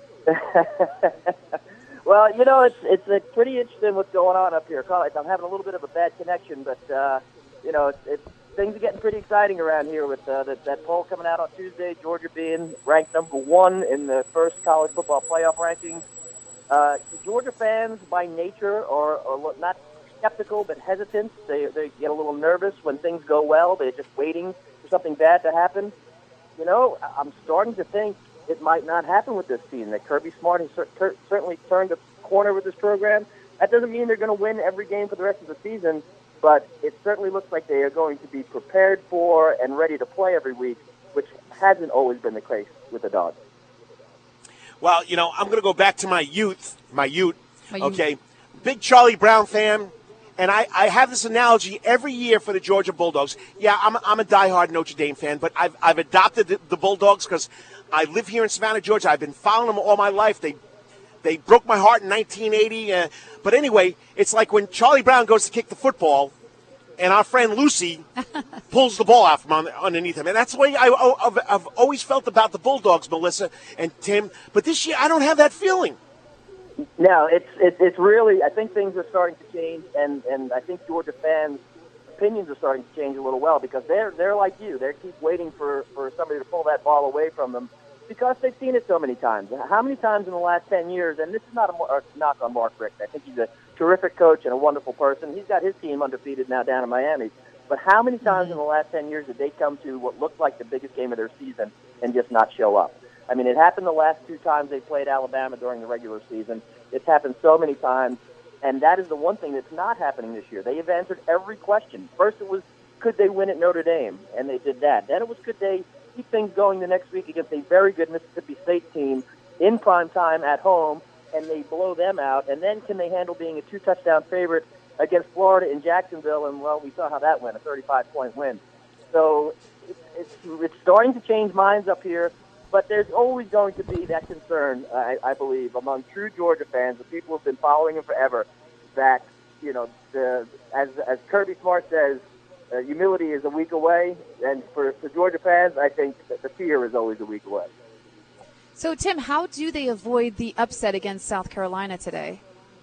Well, you know, it's it's uh, pretty interesting what's going on up here. Carl, I'm having a little bit of a bad connection, but, uh, you know, it's, it's, things are getting pretty exciting around here with uh, that, that poll coming out on Tuesday, Georgia being ranked number one in the first college football playoff rankings. Uh, Georgia fans, by nature, are, are not skeptical but hesitant. They, they get a little nervous when things go well. They're just waiting for something bad to happen. You know, I'm starting to think it might not happen with this team, that Kirby Smart has cer- certainly turned a corner with this program. That doesn't mean they're going to win every game for the rest of the season, but it certainly looks like they are going to be prepared for and ready to play every week, which hasn't always been the case with the Dogs. Well, you know, I'm going to go back to my youth, my youth, My okay? Big Charlie Brown fan, and I, I have this analogy every year for the Georgia Bulldogs. Yeah, I'm, I'm a diehard Notre Dame fan, but I've, I've adopted the, the Bulldogs because I live here in Savannah, Georgia. I've been following them all my life. They they broke my heart in nineteen eighty. Uh, but anyway, it's like when Charlie Brown goes to kick the football, and our friend Lucy pulls the ball out from under, underneath him. And that's the way I, I've, I've always felt about the Bulldogs, Melissa and Tim. But this year, I don't have that feeling. No, it's it's it's really. I think things are starting to change, and, and I think Georgia fans' opinions are starting to change a little well because they're they're like you. They keep waiting for, for somebody to pull that ball away from them because they've seen it so many times. How many times in the last ten years? And this is not a, a knock on Mark Richt. I think he's a terrific coach and a wonderful person. He's got his team undefeated now down in Miami. But how many times in the last ten years did they come to what looked like the biggest game of their season and just not show up? I mean, it happened the last two times they played Alabama during the regular season. It's happened so many times, and that is the one thing that's not happening this year. They have answered every question. First it was, could they win at Notre Dame? And they did that. Then it was, could they keep things going the next week against a very good Mississippi State team in prime time at home, and they blow them out? And then can they handle being a two-touchdown favorite against Florida in Jacksonville? And, well, we saw how that went, a thirty-five point win. So it's, it's, it's starting to change minds up here. But there's always going to be that concern, I, I believe, among true Georgia fans, the people who have been following him forever, that, you know, the, as as Kirby Smart says, uh, humility is a week away. And for, for Georgia fans, I think that the fear is always a week away. So, Tim, how do they avoid the upset against South Carolina today?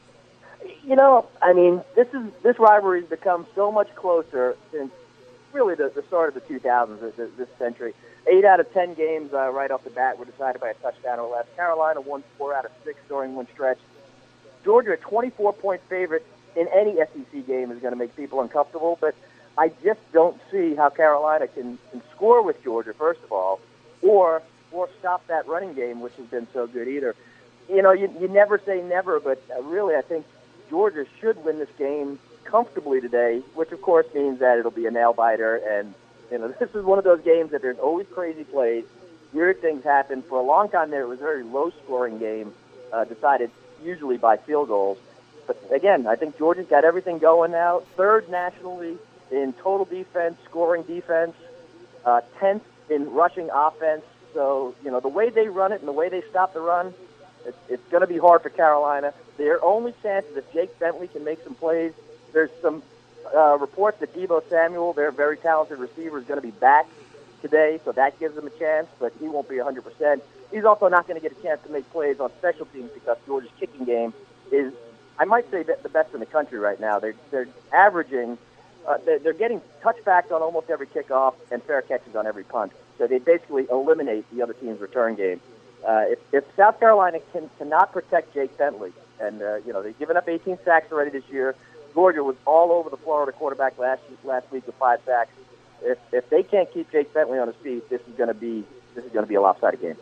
You know, I mean, this is this rivalry has become so much closer since really the, the start of the two thousands, this, this century. Eight out of ten games uh, right off the bat were decided by a touchdown or less. Carolina won four out of six during one stretch. Georgia, a twenty-four point favorite in any S E C game, is going to make people uncomfortable. But I just don't see how Carolina can, can score with Georgia, first of all, or or stop that running game, which has been so good either. You know, you, you never say never, but uh, really I think Georgia should win this game comfortably today, which of course means that it'll be a nail-biter. And you know, this is one of those games that there's always crazy plays, weird things happen. For a long time there, it was a very low-scoring game, uh, decided usually by field goals. But again, I think Georgia's got everything going now. Third nationally in total defense, scoring defense, uh, tenth in rushing offense So, you know, the way they run it and the way they stop the run, it's, it's going to be hard for Carolina. Their only chance is if Jake Bentley can make some plays. There's some uh, reports that Deebo Samuel, their very talented receiver, is going to be back today, so that gives him a chance, but he won't be one hundred percent. He's also not going to get a chance to make plays on special teams because Georgia's kicking game is, I might say, the best in the country right now. They're, they're averaging, uh, they're, they're getting touchbacks on almost every kickoff and fair catches on every punt. So they basically eliminate the other team's return game. Uh, if, if South Carolina can, cannot protect Jake Bentley, and, uh, you know, they've given up eighteen sacks already this year. Georgia was all over the Florida quarterback last last week with five sacks. If if they can't keep Jake Bentley on his feet, this is going to be this is going to be a lopsided game.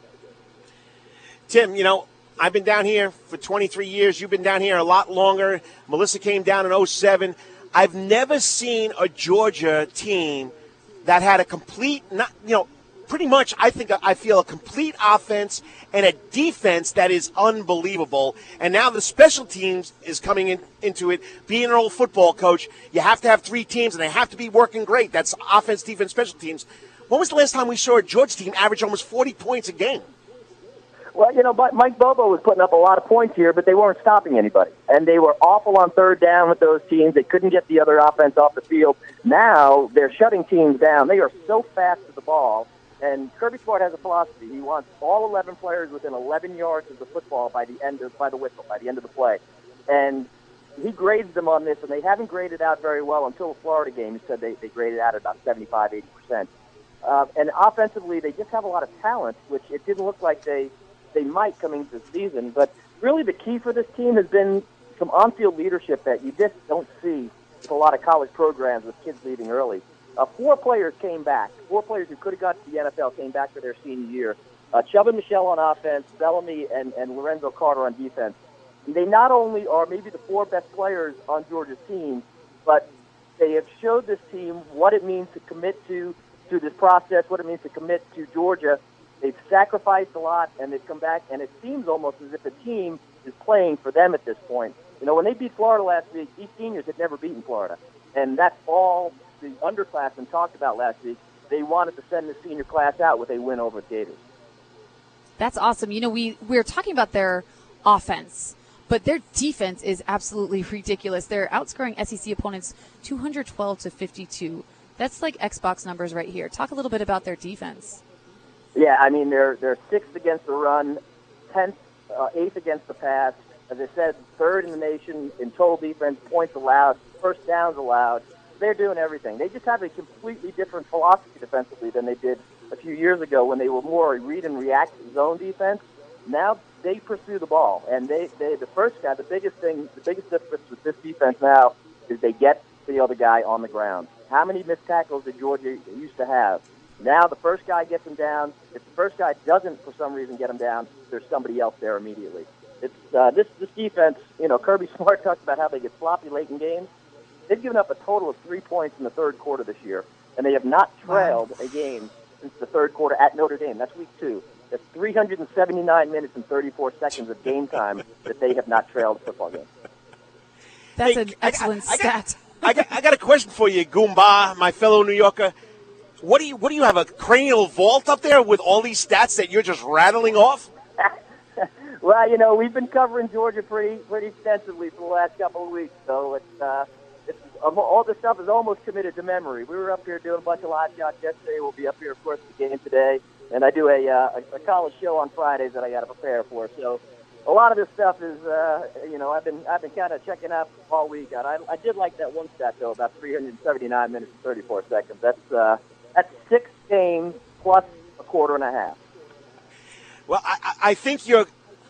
Tim, you know, I've been down here for twenty-three years. You've been down here a lot longer. Melissa came down in oh seven. I've never seen a Georgia team that had a complete, not you know, pretty much, I think I feel a complete offense and a defense that is unbelievable. And now the special teams is coming in, into it. Being an old football coach, you have to have three teams, and they have to be working great. That's offense, defense, special teams. When was the last time we saw a Georgia team average almost forty points a game? Well, you know, Mike Bobo was putting up a lot of points here, but they weren't stopping anybody. And they were awful on third down with those teams. They couldn't get the other offense off the field. Now they're shutting teams down. They are so fast to the ball. And Kirby Smart has a philosophy. He wants all eleven players within eleven yards of the football by the end of by the whistle, by the end of the play. And he grades them on this, and they haven't graded out very well until the Florida game. He said they, they graded out at about seventy-five, eighty percent. Uh, and offensively, they just have a lot of talent, which it didn't look like they, they might coming into the season. But really the key for this team has been some on-field leadership that you just don't see with a lot of college programs with kids leaving early. Uh, four players came back. Four players who could have got to the N F L came back for their senior year. Uh, Chubb and Michelle on offense, Bellamy and, and Lorenzo Carter on defense. They not only are maybe the four best players on Georgia's team, but they have showed this team what it means to commit to to this process, what it means to commit to Georgia. They've sacrificed a lot, and they've come back, and it seems almost as if the team is playing for them at this point. You know, when they beat Florida last week, these seniors had never beaten Florida, and that's all the underclassmen talked about last week. They wanted to send the senior class out with a win over the Gators. That's awesome. You know, we, we're talking about their offense, but their defense is absolutely ridiculous. They're outscoring S E C opponents two hundred twelve to fifty-two. That's like Xbox numbers right here. Talk a little bit about their defense. Yeah, I mean, they're they're sixth against the run, tenth, uh, eighth against the pass. As I said, third in the nation in total defense, points allowed, first downs allowed. They're doing everything. They just have a completely different philosophy defensively than they did a few years ago when they were more a read and react zone defense. Now they pursue the ball, and they, they the first guy, the biggest thing, the biggest difference with this defense now is they get the other guy on the ground. How many missed tackles did Georgia used to have? Now the first guy gets him down. If the first guy doesn't, for some reason, get him down, there's somebody else there immediately. It's uh, this this defense. You know, Kirby Smart talked about how they get sloppy late in games. They've given up a total of three points in the third quarter this year, and they have not trailed a game since the third quarter at Notre Dame. That's week two. That's three hundred seventy-nine minutes and thirty-four seconds of game time that they have not trailed a football game. That's Hey, an excellent I got, I got, stat. I got, I got a question for you, Goomba, my fellow New Yorker. What do you what do you have, a cranial vault up there with all these stats that you're just rattling off? Well, you know, we've been covering Georgia pretty pretty extensively for the last couple of weeks, so it's uh, it's um, all this stuff is almost committed to memory. We were up here doing a bunch of live shots yesterday. We'll be up here, of course, at the game today, and I do a uh, a, a college show on Fridays that I got to prepare for. So a lot of this stuff is, uh, you know, I've been I've been kind of checking up all week. And I I did like that one stat though, about three hundred seventy-nine minutes and thirty-four seconds. That's uh, that's six games plus a quarter and a half. Well, I, I think your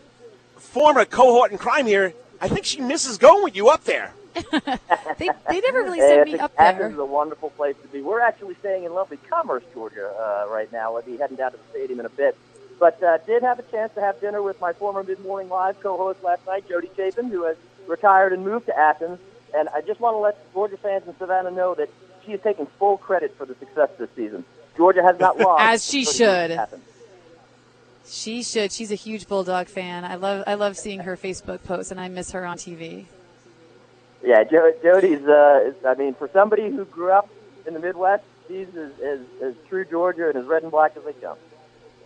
former cohort in crime here, I think she misses going with you up there. they, they never really sent me up there. Athens is a wonderful place to be. We're actually staying in lovely Commerce, Georgia, uh, right now. We'll be heading down to the stadium in a bit. But uh, did have a chance to have dinner with my former Mid-Morning Live co-host last night, Jody Chapin, who has retired and moved to Athens. And I just want to let Georgia fans in Savannah know that she is taking full credit for the success this season. Georgia has not lost. As she should. She should. She's a huge Bulldog fan. I love I love seeing her Facebook posts, and I miss her on T V. Yeah, jo- Jody's, uh, is, I mean, for somebody who grew up in the Midwest, she's as, as, as true Georgia and as red and black as they come.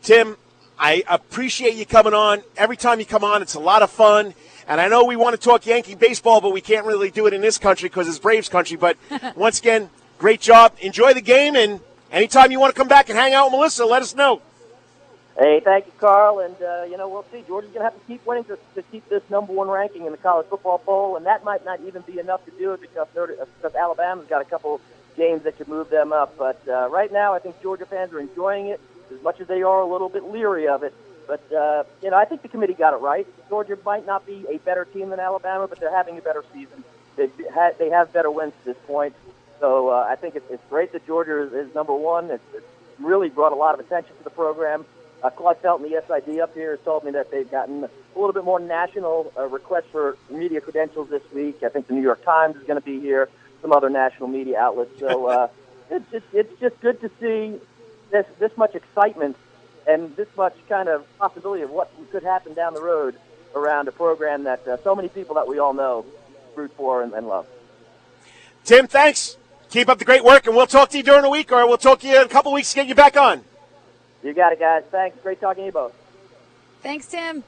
Tim, I appreciate you coming on. Every time you come on, it's a lot of fun. And I know we want to talk Yankee baseball, but we can't really do it in this country because it's Braves country. But once again, great job. Enjoy the game, and anytime you want to come back and hang out with Melissa, let us know. Hey, thank you, Carl. And, uh, you know, we'll see. Georgia's going to have to keep winning to, to keep this number one ranking in the college football poll, and that might not even be enough to do it because, because Alabama's got a couple games that could move them up. But uh, right now, I think Georgia fans are enjoying it as much as they are a little bit leery of it. But, uh, you know, I think the committee got it right. Georgia might not be a better team than Alabama, but they're having a better season. They've had, they have better wins at this point. So uh, I think it's, it's great that Georgia is, is number one. It's, it's really brought a lot of attention to the program. Uh, Claude Felton, the S I D up here, has told me that they've gotten a little bit more national uh, requests for media credentials this week. I think the New York Times is going to be here, some other national media outlets. So uh, it's, just, it's just good to see this, this much excitement and this much kind of possibility of what could happen down the road around a program that uh, so many people that we all know root for and, and love. Tim, thanks. Keep up the great work, and we'll talk to you during the week, or we'll talk to you in a couple weeks to get you back on. You got it, guys. Thanks. Great talking to you both. Thanks, Tim.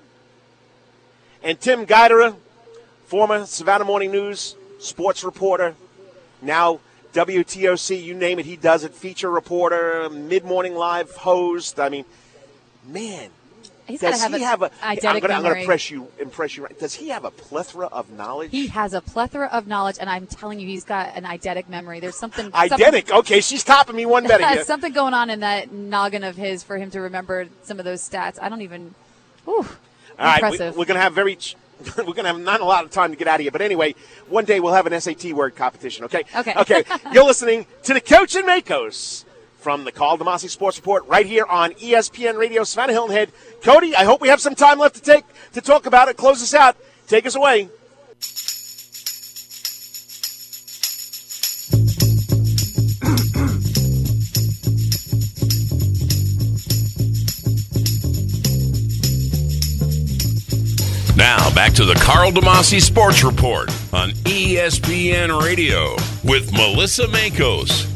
And Tim Geidera, former Savannah Morning News sports reporter, now W T O C, you name it, he does it, feature reporter, mid-morning live host. I mean, man, He's does have he a have a eidetic I'm going to memory. impress you, impress you. Right? Does he have a plethora of knowledge? He has a plethora of knowledge, and I'm telling you, he's got an eidetic memory. There's something. Eidetic. Okay, she's topping me one better. Something, something going on in that noggin of his for him to remember some of those stats. I don't even. Whew, All right, impressive. we, we're going to have very. We're going to have not a lot of time to get out of here. But anyway, one day we'll have an S A T word competition, okay? Okay. Okay. You're listening to the Coach and Makos from the Carl DeMasi Sports Report right here on E S P N Radio, Savannah Hilton Head. Cody, I hope we have some time left to take to talk about it. Close us out. Take us away. Now, back to the Carl DeMasi Sports Report on E S P N Radio with Melissa Makos.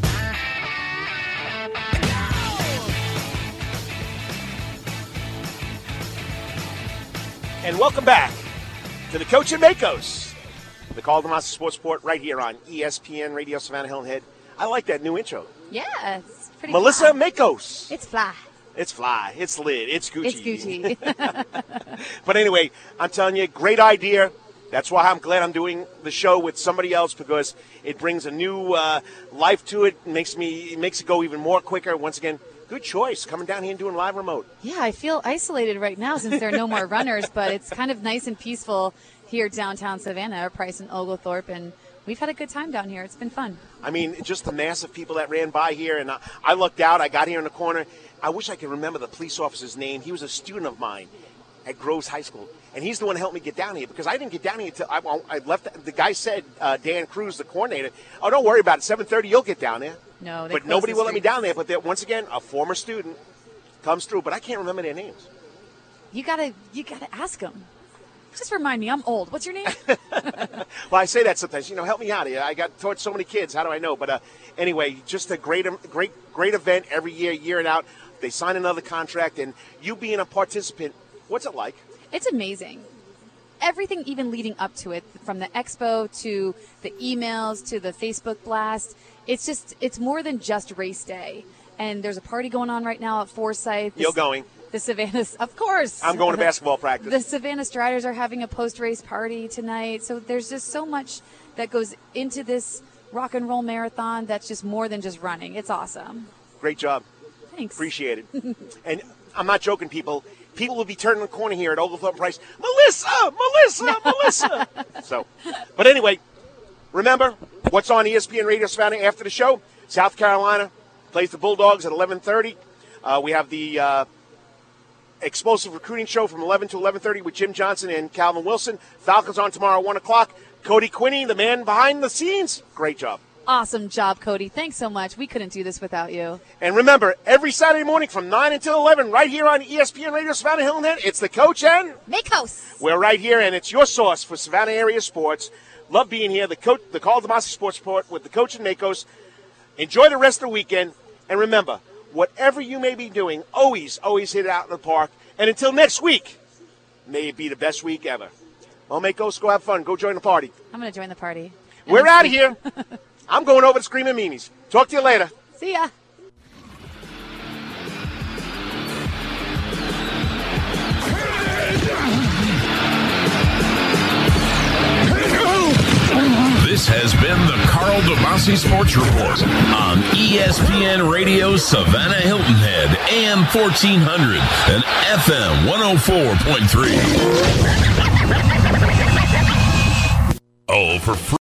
And welcome back to the Coach and Makos, the Carl DeMasi Sports Report right here on E S P N Radio, Savannah Hilton Head. I like that new intro. Yeah, it's pretty Melissa fly. Makos. It's fly. It's fly. It's lit. It's Gucci. It's Gucci. But anyway, I'm telling you, great idea. That's why I'm glad I'm doing the show with somebody else, because it brings a new uh, life to it. Makes me, it makes it go even more quicker. Once again, good choice coming down here and doing live remote. Yeah, I feel isolated right now since there are no more runners, but it's kind of nice and peaceful here downtown Savannah, Price and Oglethorpe, and we've had a good time down here. It's been fun. I mean, just the mass of people that ran by here, and I, I looked out. I got here in the corner. I wish I could remember the police officer's name. He was a student of mine at Groves High School, and he's the one that helped me get down here, because I didn't get down here until I, I left. The guy said, uh, Dan Cruz, the coordinator, oh, don't worry about it. seven thirty, you'll get down there. No, they But closed nobody the will let me street. down there. But there, once again, a former student comes through, but I can't remember their names. You gotta, you gotta ask them. Just remind me, I'm old. What's your name? Well, I say that sometimes. You know, help me out here. I got taught so many kids. How do I know? But uh, anyway, just a great, great, great event every year, year and out. They sign another contract, and you being a participant, what's it like? It's amazing. Everything even leading up to it, from the expo to the emails to the Facebook blast, it's just, it's more than just race day. And there's a party going on right now at Forsyth. You're going. The Savannah, of course. I'm going to basketball practice. The Savannah Striders are having a post-race party tonight. So there's just so much that goes into this rock and roll marathon that's just more than just running. It's awesome. Great job. Thanks. Appreciate it. And I'm not joking, people. People will be turning the corner here at Oglethorpe Price. Melissa, Melissa, Melissa. So, but anyway, remember what's on E S P N Radio Savannah after the show. South Carolina plays the Bulldogs at eleven thirty. Uh, we have the uh, explosive recruiting show from eleven to eleven thirty with Jim Johnson and Calvin Wilson. Falcons on tomorrow at one o'clock. Cody Quinney, the man behind the scenes. Great job. Awesome job, Cody. Thanks so much. We couldn't do this without you. And remember, every Saturday morning from nine until eleven, right here on E S P N Radio Savannah Hilton Head, it's the Coach and Makos. We're right here, and it's your source for Savannah area sports. Love being here. The coach, the Carl DeMasi Sports Report with the Coach and Makos. Enjoy the rest of the weekend. And remember, whatever you may be doing, always, always hit it out in the park. And until next week, may it be the best week ever. Well, make Ghost go have fun. Go join the party. I'm going to join the party. We're out of here. I'm going over to Screaming Mimi's. Talk to you later. See ya. This has been the Carl DeMasi Sports Report on E S P N Radio Savannah Hilton Head, A M fourteen hundred and F M one oh four point three. Oh, for free.